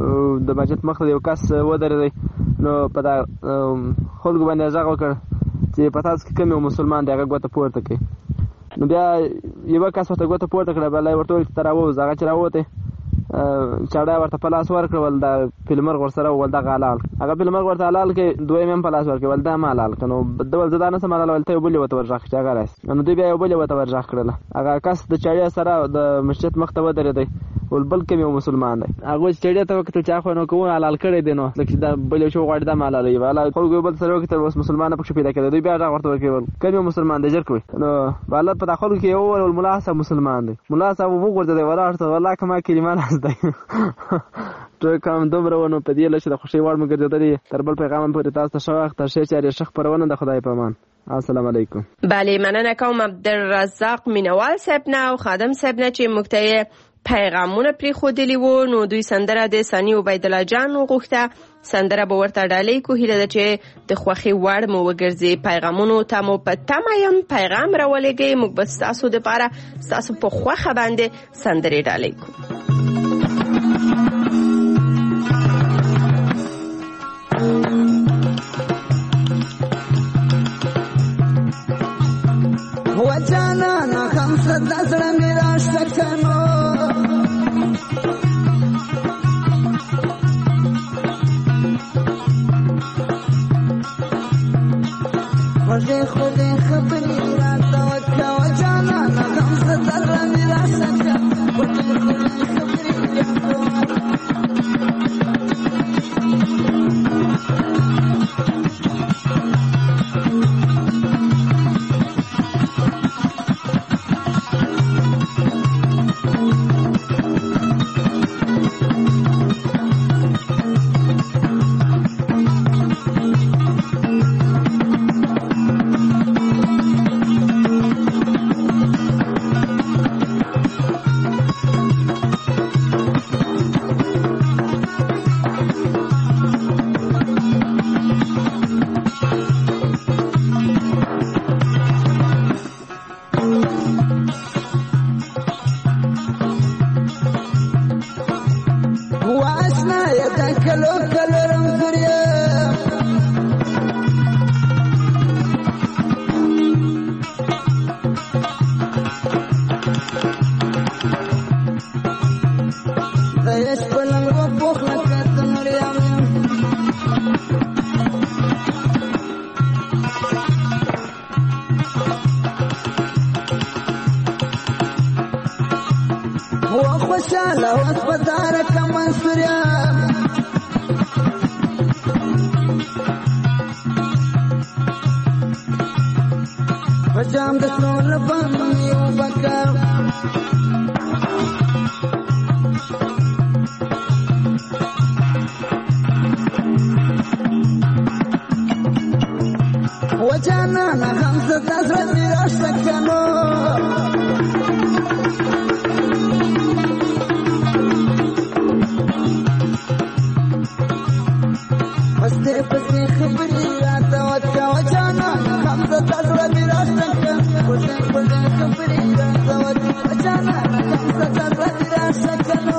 د مسجد مخ ته یو کس ودرېدی نو په دا خلکو باندې یې غږ وکړ چې په تاسو کې کوم یو مسلمان دی هغه ګوته پورته کړي نو بیا یو کس ورته ګوته پورته کړه بل ورته ویل ته راووځه. هغه چې راووتی چاړه ورته په لاس ورکړه د فلمرغ ورسره ول دغه حلال هغه فلمرغ ورته حلال کې دویم هم په لاس ورکړه ول دا ما حلال که نو د ول زه دا نه سم حلال ول ته یو بل ورته ورغږ چې هغه راسي. نو دوی بیا یو بل ورته ورغږ کړله. هغه کس د چاړې سره د مسجد مخ ته ودرېدی ول بل کوم یو مسلمان دی. هغه چې چاړې ته وکتل چې خو نو کوم حلال کړی دی نو لکه دا بل یو شو غواړي دا ما حلالوي والا خلکو بل سره وکتل اوس مسلمان پکې پیدا کړی. دوی بیا هغه ورته ورکول کوم یو مسلمان دی جر کوي. نو والا په داخلو کې یو ول ملا صاحب مسلمان دی. ملا صاحب وګورځي ولاړ ته والله کما کلمه نه دی ټول کوم دومره ونه په دې لشه د خوشي وړ مګر دې تر بل پیغام پورې تاسو ته شوخ تر شي چې شخ پرونه د خدای په امان. السلام علیکم. بله مننه کوم عبدالرزاق مینوال صاحب نه او خادم صاحب نه چې مکتای پیغامونه پری خودلی وو. نو دوی سندره د ثانی عبید الله جان غوښته. سندره به ورته ډالۍ کو هیله ده چې د خوخي وړ مو وګرځي. پیغامونو ته مو په تمایم پیغام راولېږئ. موږ به تاسو د پاره تاسو په خوخه باندې سندره ډالۍ کو. وجانا نا خمسة دزر میراش تکنو وجه خودی خبری راتا وکا وجانا نا خمسة دزر میراش تکنو وجه خودی خبری راتا جام د ټول باندې یو بکر وجانا نه هم څه تاسو میراث تکنو مسته پسې خبرې راته وکړه وجانا نه هم څه تاسو میراث تکنو وځه وځه خبرې راته وکړه وجانا نه هم څه تاسو میراث تکنو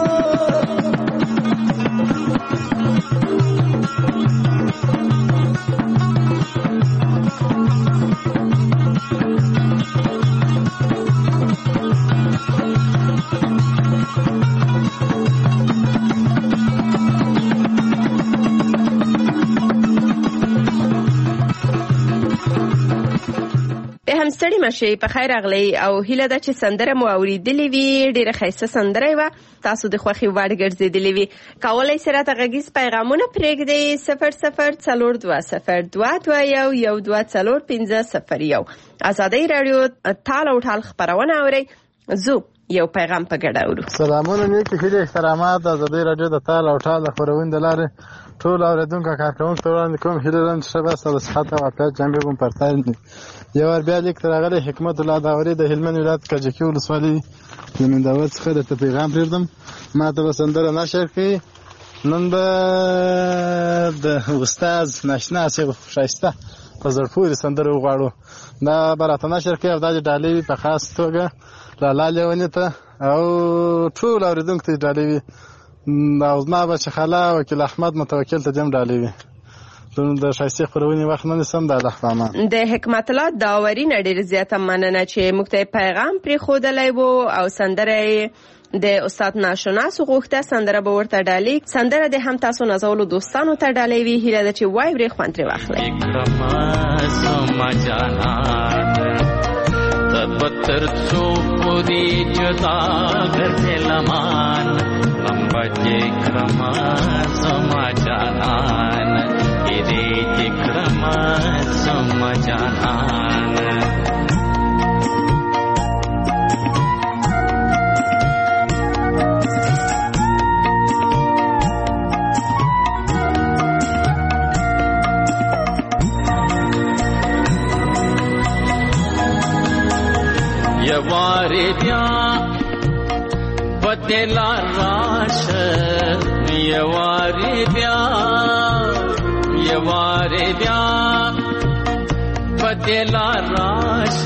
ستړي مشي په خیر اغلی او هیله ده چې سندره مو اوریدلې وي ډیره ښایسته سندره و تاسو د خوښي وړ ګرځېدلې وي کولای سره ته غږیز پیغامونه پرېږدئ صفر صفر څلور دوه صفر دوه دوه یو یو دوه څلور پنځه صفر یو ازادي رادیو تال او ټال خبرونه اورئ زو یو پیغام په ګډه اورو. سلامونه نیکی هیله احترامات د ازادي رادیو د تال او ټال خبرونه د لارې ټول اوریدونکو کارکونکو ته وړاندې کوم هیله لرم چې شبه سره صحت او عافیت جنبې بم پرتاین یو ور بیا لیک راغلی حکمت الله داوري د هلمند ولایت کجکی ولسوالۍ زمینداور څخه د پیغام پرېږدم ما ته سندره نشر کړي نن د استاد ناشنا سي شایسته په زړپوري سندره وغواړو دا براته نشر کړي او د ډالۍ په خاص توګه لاله لیونی ته او ټول اوریدونکو ته ډالۍ او زما بچ خاله وکیل احمد متوکل ته دیم ډالۍ د ښایستې خپرونې وخت نه نیسم. د الله په امان. د حکمت الله داوري نه ډېره زیاته مننه چې موږ ته پیغام پرېښودلی و او سندره د استاد ناشناس غوښته سندره به ورته ډالۍ سندره د هم تاسو نازولو دوستانو ته ډالۍ وي. هیله ده چې وای ورې خوند ترې واخلئ. تبتر څو پوری جدا ګرځې لمان لمبا چې کرما سما جانان دې چې کرما سما جانان یواری بیا بدلا راش یواری بیا یواری بیا بدلا راش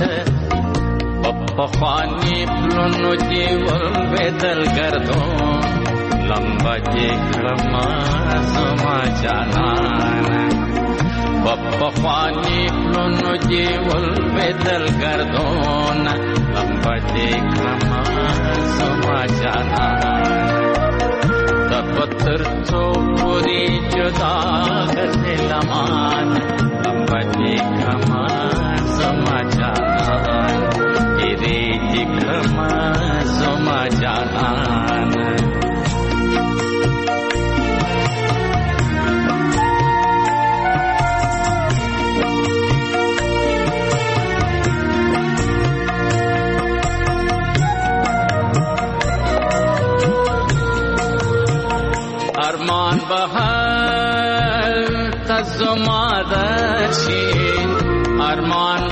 پخوانی پلونو جیول بدل گردو لمبا جی کرما سما جانان پخوانی پلونو جیول بدل گردون لمبا جی کرما سما جانان تبتر تو پوری جدا کرتے لمان لمبا جی کرما سما جانان تیرے جی کرما سما جانان ارمان بهر تزمادشی ارمان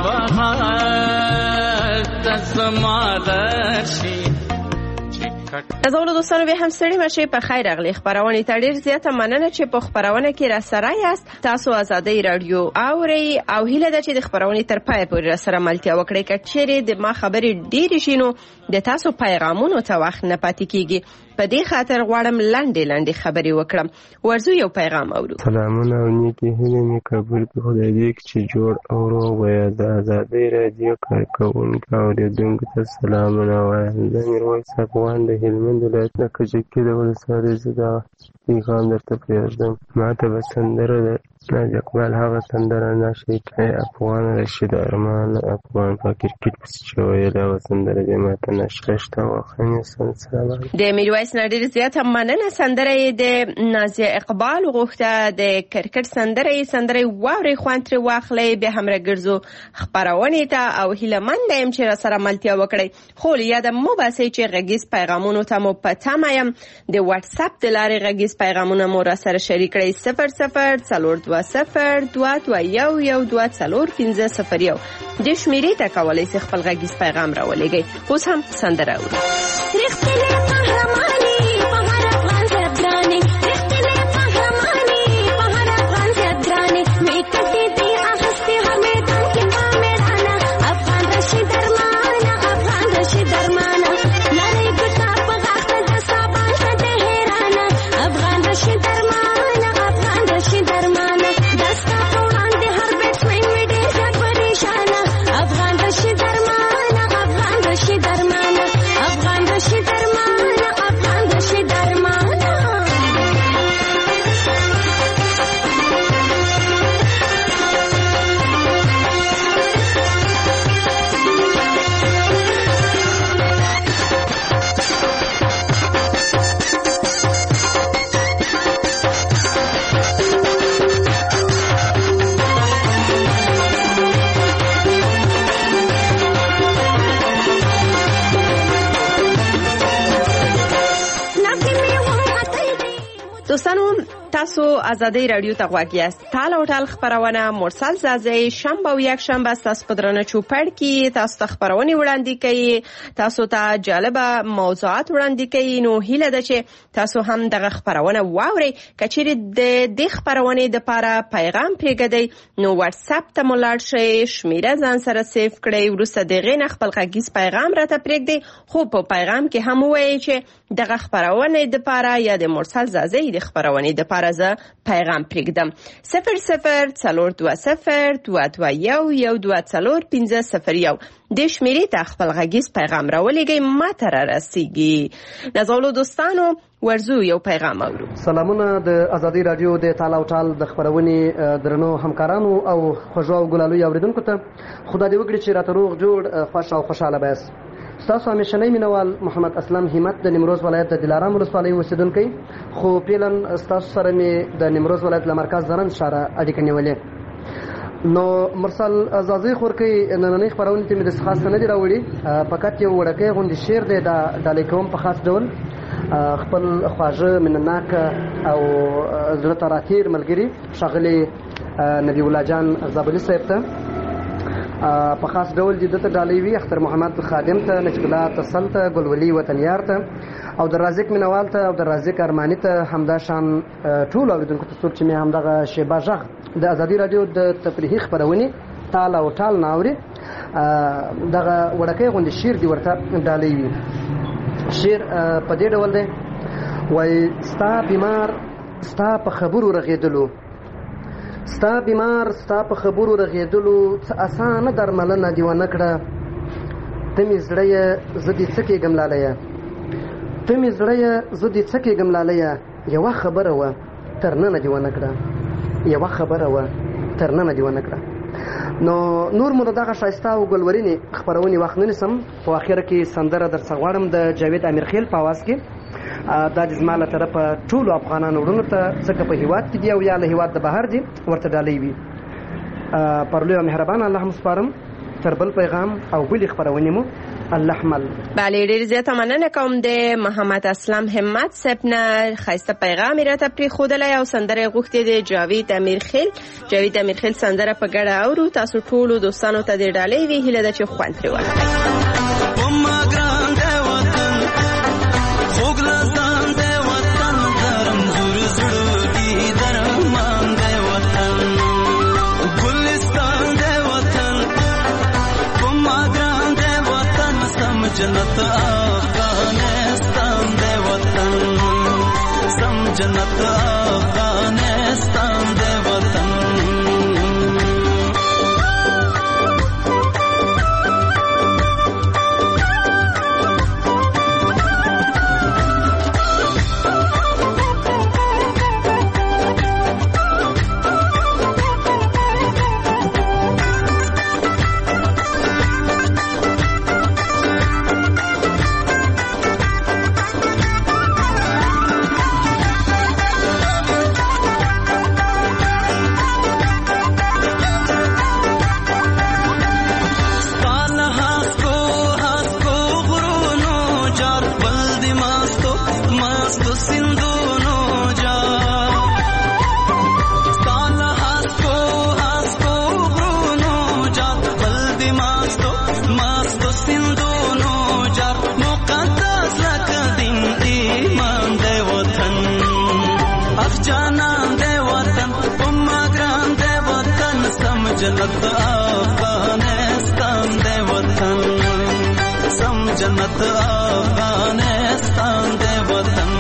بهر تزمادشی از اول دوستانو به هم ستړي مشه په خیر اغلی خبرونه ته ډیر زیاته مننه چې په خبرونه کې را سره یاست. تاسو آزادۍ رادیو اوري او هیله ده چې د خبرونه تر پای پورې را سره ملتیا وکړئ. کچېره د ما خبرې ډیر شینو د تاسو پیغامونو ته وخت نه پاتې کیږي. په دې خاطر غواړم لاندې لاندې خبرې وکړم. ورزو یو پیغام اورو. سلامونه او نیکی هیلې مې قبول کړو. خدای دې چې جوړ او روغ وي. د آزادۍ رادیو کارکوونکو اوریدونکو ته سلامونه وایم. زه میرویس افغان د هلمند ولایت نه کجکي د ولسوالۍ زه دا پیغام درته پرېږدم. ما ته به سندره د ناز اقبال هغه سندره نشي کړی افغان رشید ارمان افغان په کرکټ پسې چې ویله هغه سندره دې ما ته نشته شته واخلئ. سلام د میرویس نه ډېر زیاته مننه. سندره یې د نازیه اقبال غوښته د کرکټ سندره یې سندره یې واورئ خوند ترې واخلئ. بیا هم راګرځو خپرونې ته او هیلهمنده یم چې راسره ملتیا وکړئ. خو له یاده مو باسئ چې غږیز پیغامونو ته مو په تمه یم. د واتساپ د لارې غږیز پیغامونه مو راسره شریک کړئ. صفر صفر څلور دوه صفر دوه دوه یو یو دوه څلور پنځه صفر یو دې شمیرې ته کولی شئ خپل غږیز پیغام راولېږئ. اوس هم سندره اورو. دوستانو تاسو آزادۍ رادیو ته غوږ یاست. ټال او ټال خبرونه مرسل زازی شنبه او یک شنبه تاسو په درنه چوپړ کې تاسو ته خبرونه وړاندې کوي. تاسو ته جالبه موضوعات وړاندې کوي. نو هیله ده چې تاسو هم دغه خبرونه واورئ. کچېرې د دې خبرونه د لپاره پیغام پرېږدئ نو واتساپ ته مو لاړ شئ. شمیره ځان سره سیف کړئ. وروسته د هغې نه خپل غږیز پیغام راته پرېږدئ. خو په پیغام کې هم ووایئ چې دغه خبرونه د لپاره یا د مرسل زازی د د خبرونې د لپاره زه پیغام پرېږدم صفر صفر څلور دوه صفر دوه دوه یو یو دوه څلور پنځه صفر یو د شمیرې ته خپل غږیز پیغام راولېږئ ما ته را رسیږي. نازولو دوستانو ورزو یو پیغام اورو. سلامونه د ازادي رادیو د تال او ټال د خبرونې درنو همکارانو او خوږو او ګلالو اوریدونکو ته خدای دې وکړي چې راته روغ جوړ خوښ او خوشاله باسي. ستاسو همیشنی مینوال محمد اسلم همت د نیمروز ولایت د دلارام ولسوالۍ اوسیدونکی، خو پیلن ستاسو سره مې د نیمروز ولایت له مرکز زرنج ښاره اړیکه نیولې. نو مرسل ازازي خورکۍ نننۍ خپرونې ته مې د خاص نه دی راوړي، فقط یو وړوکی غوندې شعر دی دا ډالۍ کوم په خاص ډول خپل خواږه مینناک او زړه ته راتیر ملګري ښاغلي نبی الله جان زابلي صاحب ته په خاص ډول دې دته ډالۍ وي، اختر محمد خادم ته، نجیب الله تسل ته، ګلولي وطنیار ته او د رازق مینوال ته او د رازق ارماني ته، همدا شان ټول اوریدونکو ته څوک چې مې همدغه شیبه غږ د ازادي رادیو د تفریحي خپرونې تال او ټال نه اوري دغه وړوکی غوندې شعر دې ورته ډالۍ وي. شعر په دې ډول دی، وایي ستا بیمار ستا په خبرو رغېدلو، ستا بیمار ستا په خبرو رغېدلو، څه اسانه درملنه دې ونه کړه، ته مې زړه یې زه دې څه کېږم لالیه، ته مې زړه یې زه دې څه کېږم لالیه، یوه خبره وه تر ننه دې ونه کړه، یوه خبره وه تر ننه دې ونه کړه. نو نور مو د دغه ښایسته او ګلورینې خپرونې وخت نه نیسم، په اخره کې سندره درڅه غواړم د جاوید امیرخیل په اواز کې. دا د زما له طرفه ټولو افغانانو وروڼو ته ځکه په هیواد کې دي او یا له هیواد د بهر دي ورته ډالۍ وي. پر لوی او مهربانه الله هم سپارم. تر بل پیغام او بلې خپرونې مو الله مل. بله ډېر زیاته مننه کوم د محمد اسلم همت صاحب نه ښایسته پیغام یې راته پرېښودلی او سندره یې غوښتې د جاوید امیرخیل. جاوید امیرخیل سندره په ګډه اورو. تاسو ټولو دوستانو ته دې ډالۍ وي، هیله ده چې خوند ترې واخلئ. جنت افغانستان دے وطن، سم جنت افغانستان دے وطن. جنت افغانستان دے وطن، سم جنت افغانستان دے وطن.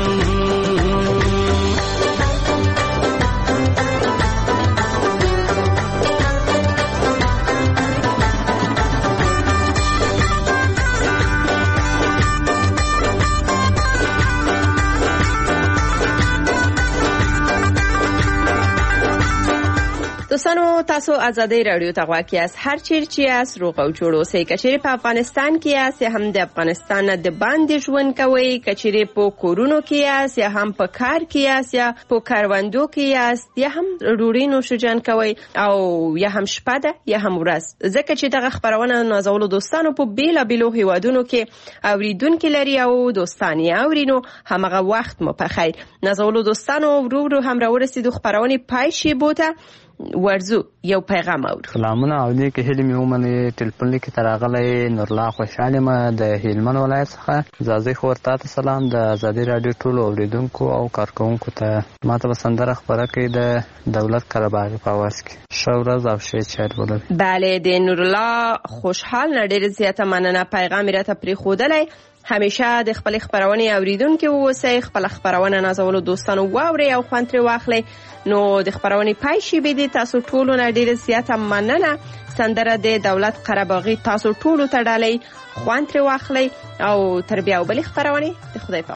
دوستانو تاسو ازادي رادیو ته غواړئ یاست، هر چیر چې یاست روغ او جوړ اوسئ. کچېرې په افغانستان کې یاست یا هم د افغانستان نه د باندې ژوند کوئ، کچېرې په کورونو کې یاست یا هم په کار کې یاست یا په کاروندو کې یاست یا هم ډوډۍ نوشجان کوئ او یا هم شپه ده یا هم ورځ، ځکه چې دغه خپرونه نازولو دوستانو په بیلابیلو هیوادونو کې اوریدونکي لري او دوستان یې اوري، نو همغه وخت مو په خیر. نازولو دوستانو ورو ورو هم راورسېدو خپرونې پای شیبو ته. ورزو یو پیغام اورو. سلامونه او دې کې هلي مې ومنې ټلیفون لیکې ته راغلی نورالله خوشحال یم د هلمند ولایت څخه. زازۍ خور تا ته سلام، د ازادي راډیو ټولو اوریدونکو او کارکوونکو ته. ما ته به سندره خپره کوي د دولت قرهباغي په اواز کې. ښه ورځ او ښې چایت ولرئ. بله د نورالله خوشحال نه ډېره زیاته مننه، پیغام یې راته پرېښودلی همیشه د خپل خبرونه اوریدونکو اوسئ، خپل خبرونه نازولو دوستانو واوري او خوند ترې واخلئ. نو د خبرونه پای شي به د تاسو ټولو نه ډیره زیاته مننه. سندره د دولت قرهباغي تاسو ټولو ته ډالۍ خوند ترې واخلئ او تربیه او بل خبرونه د خدای په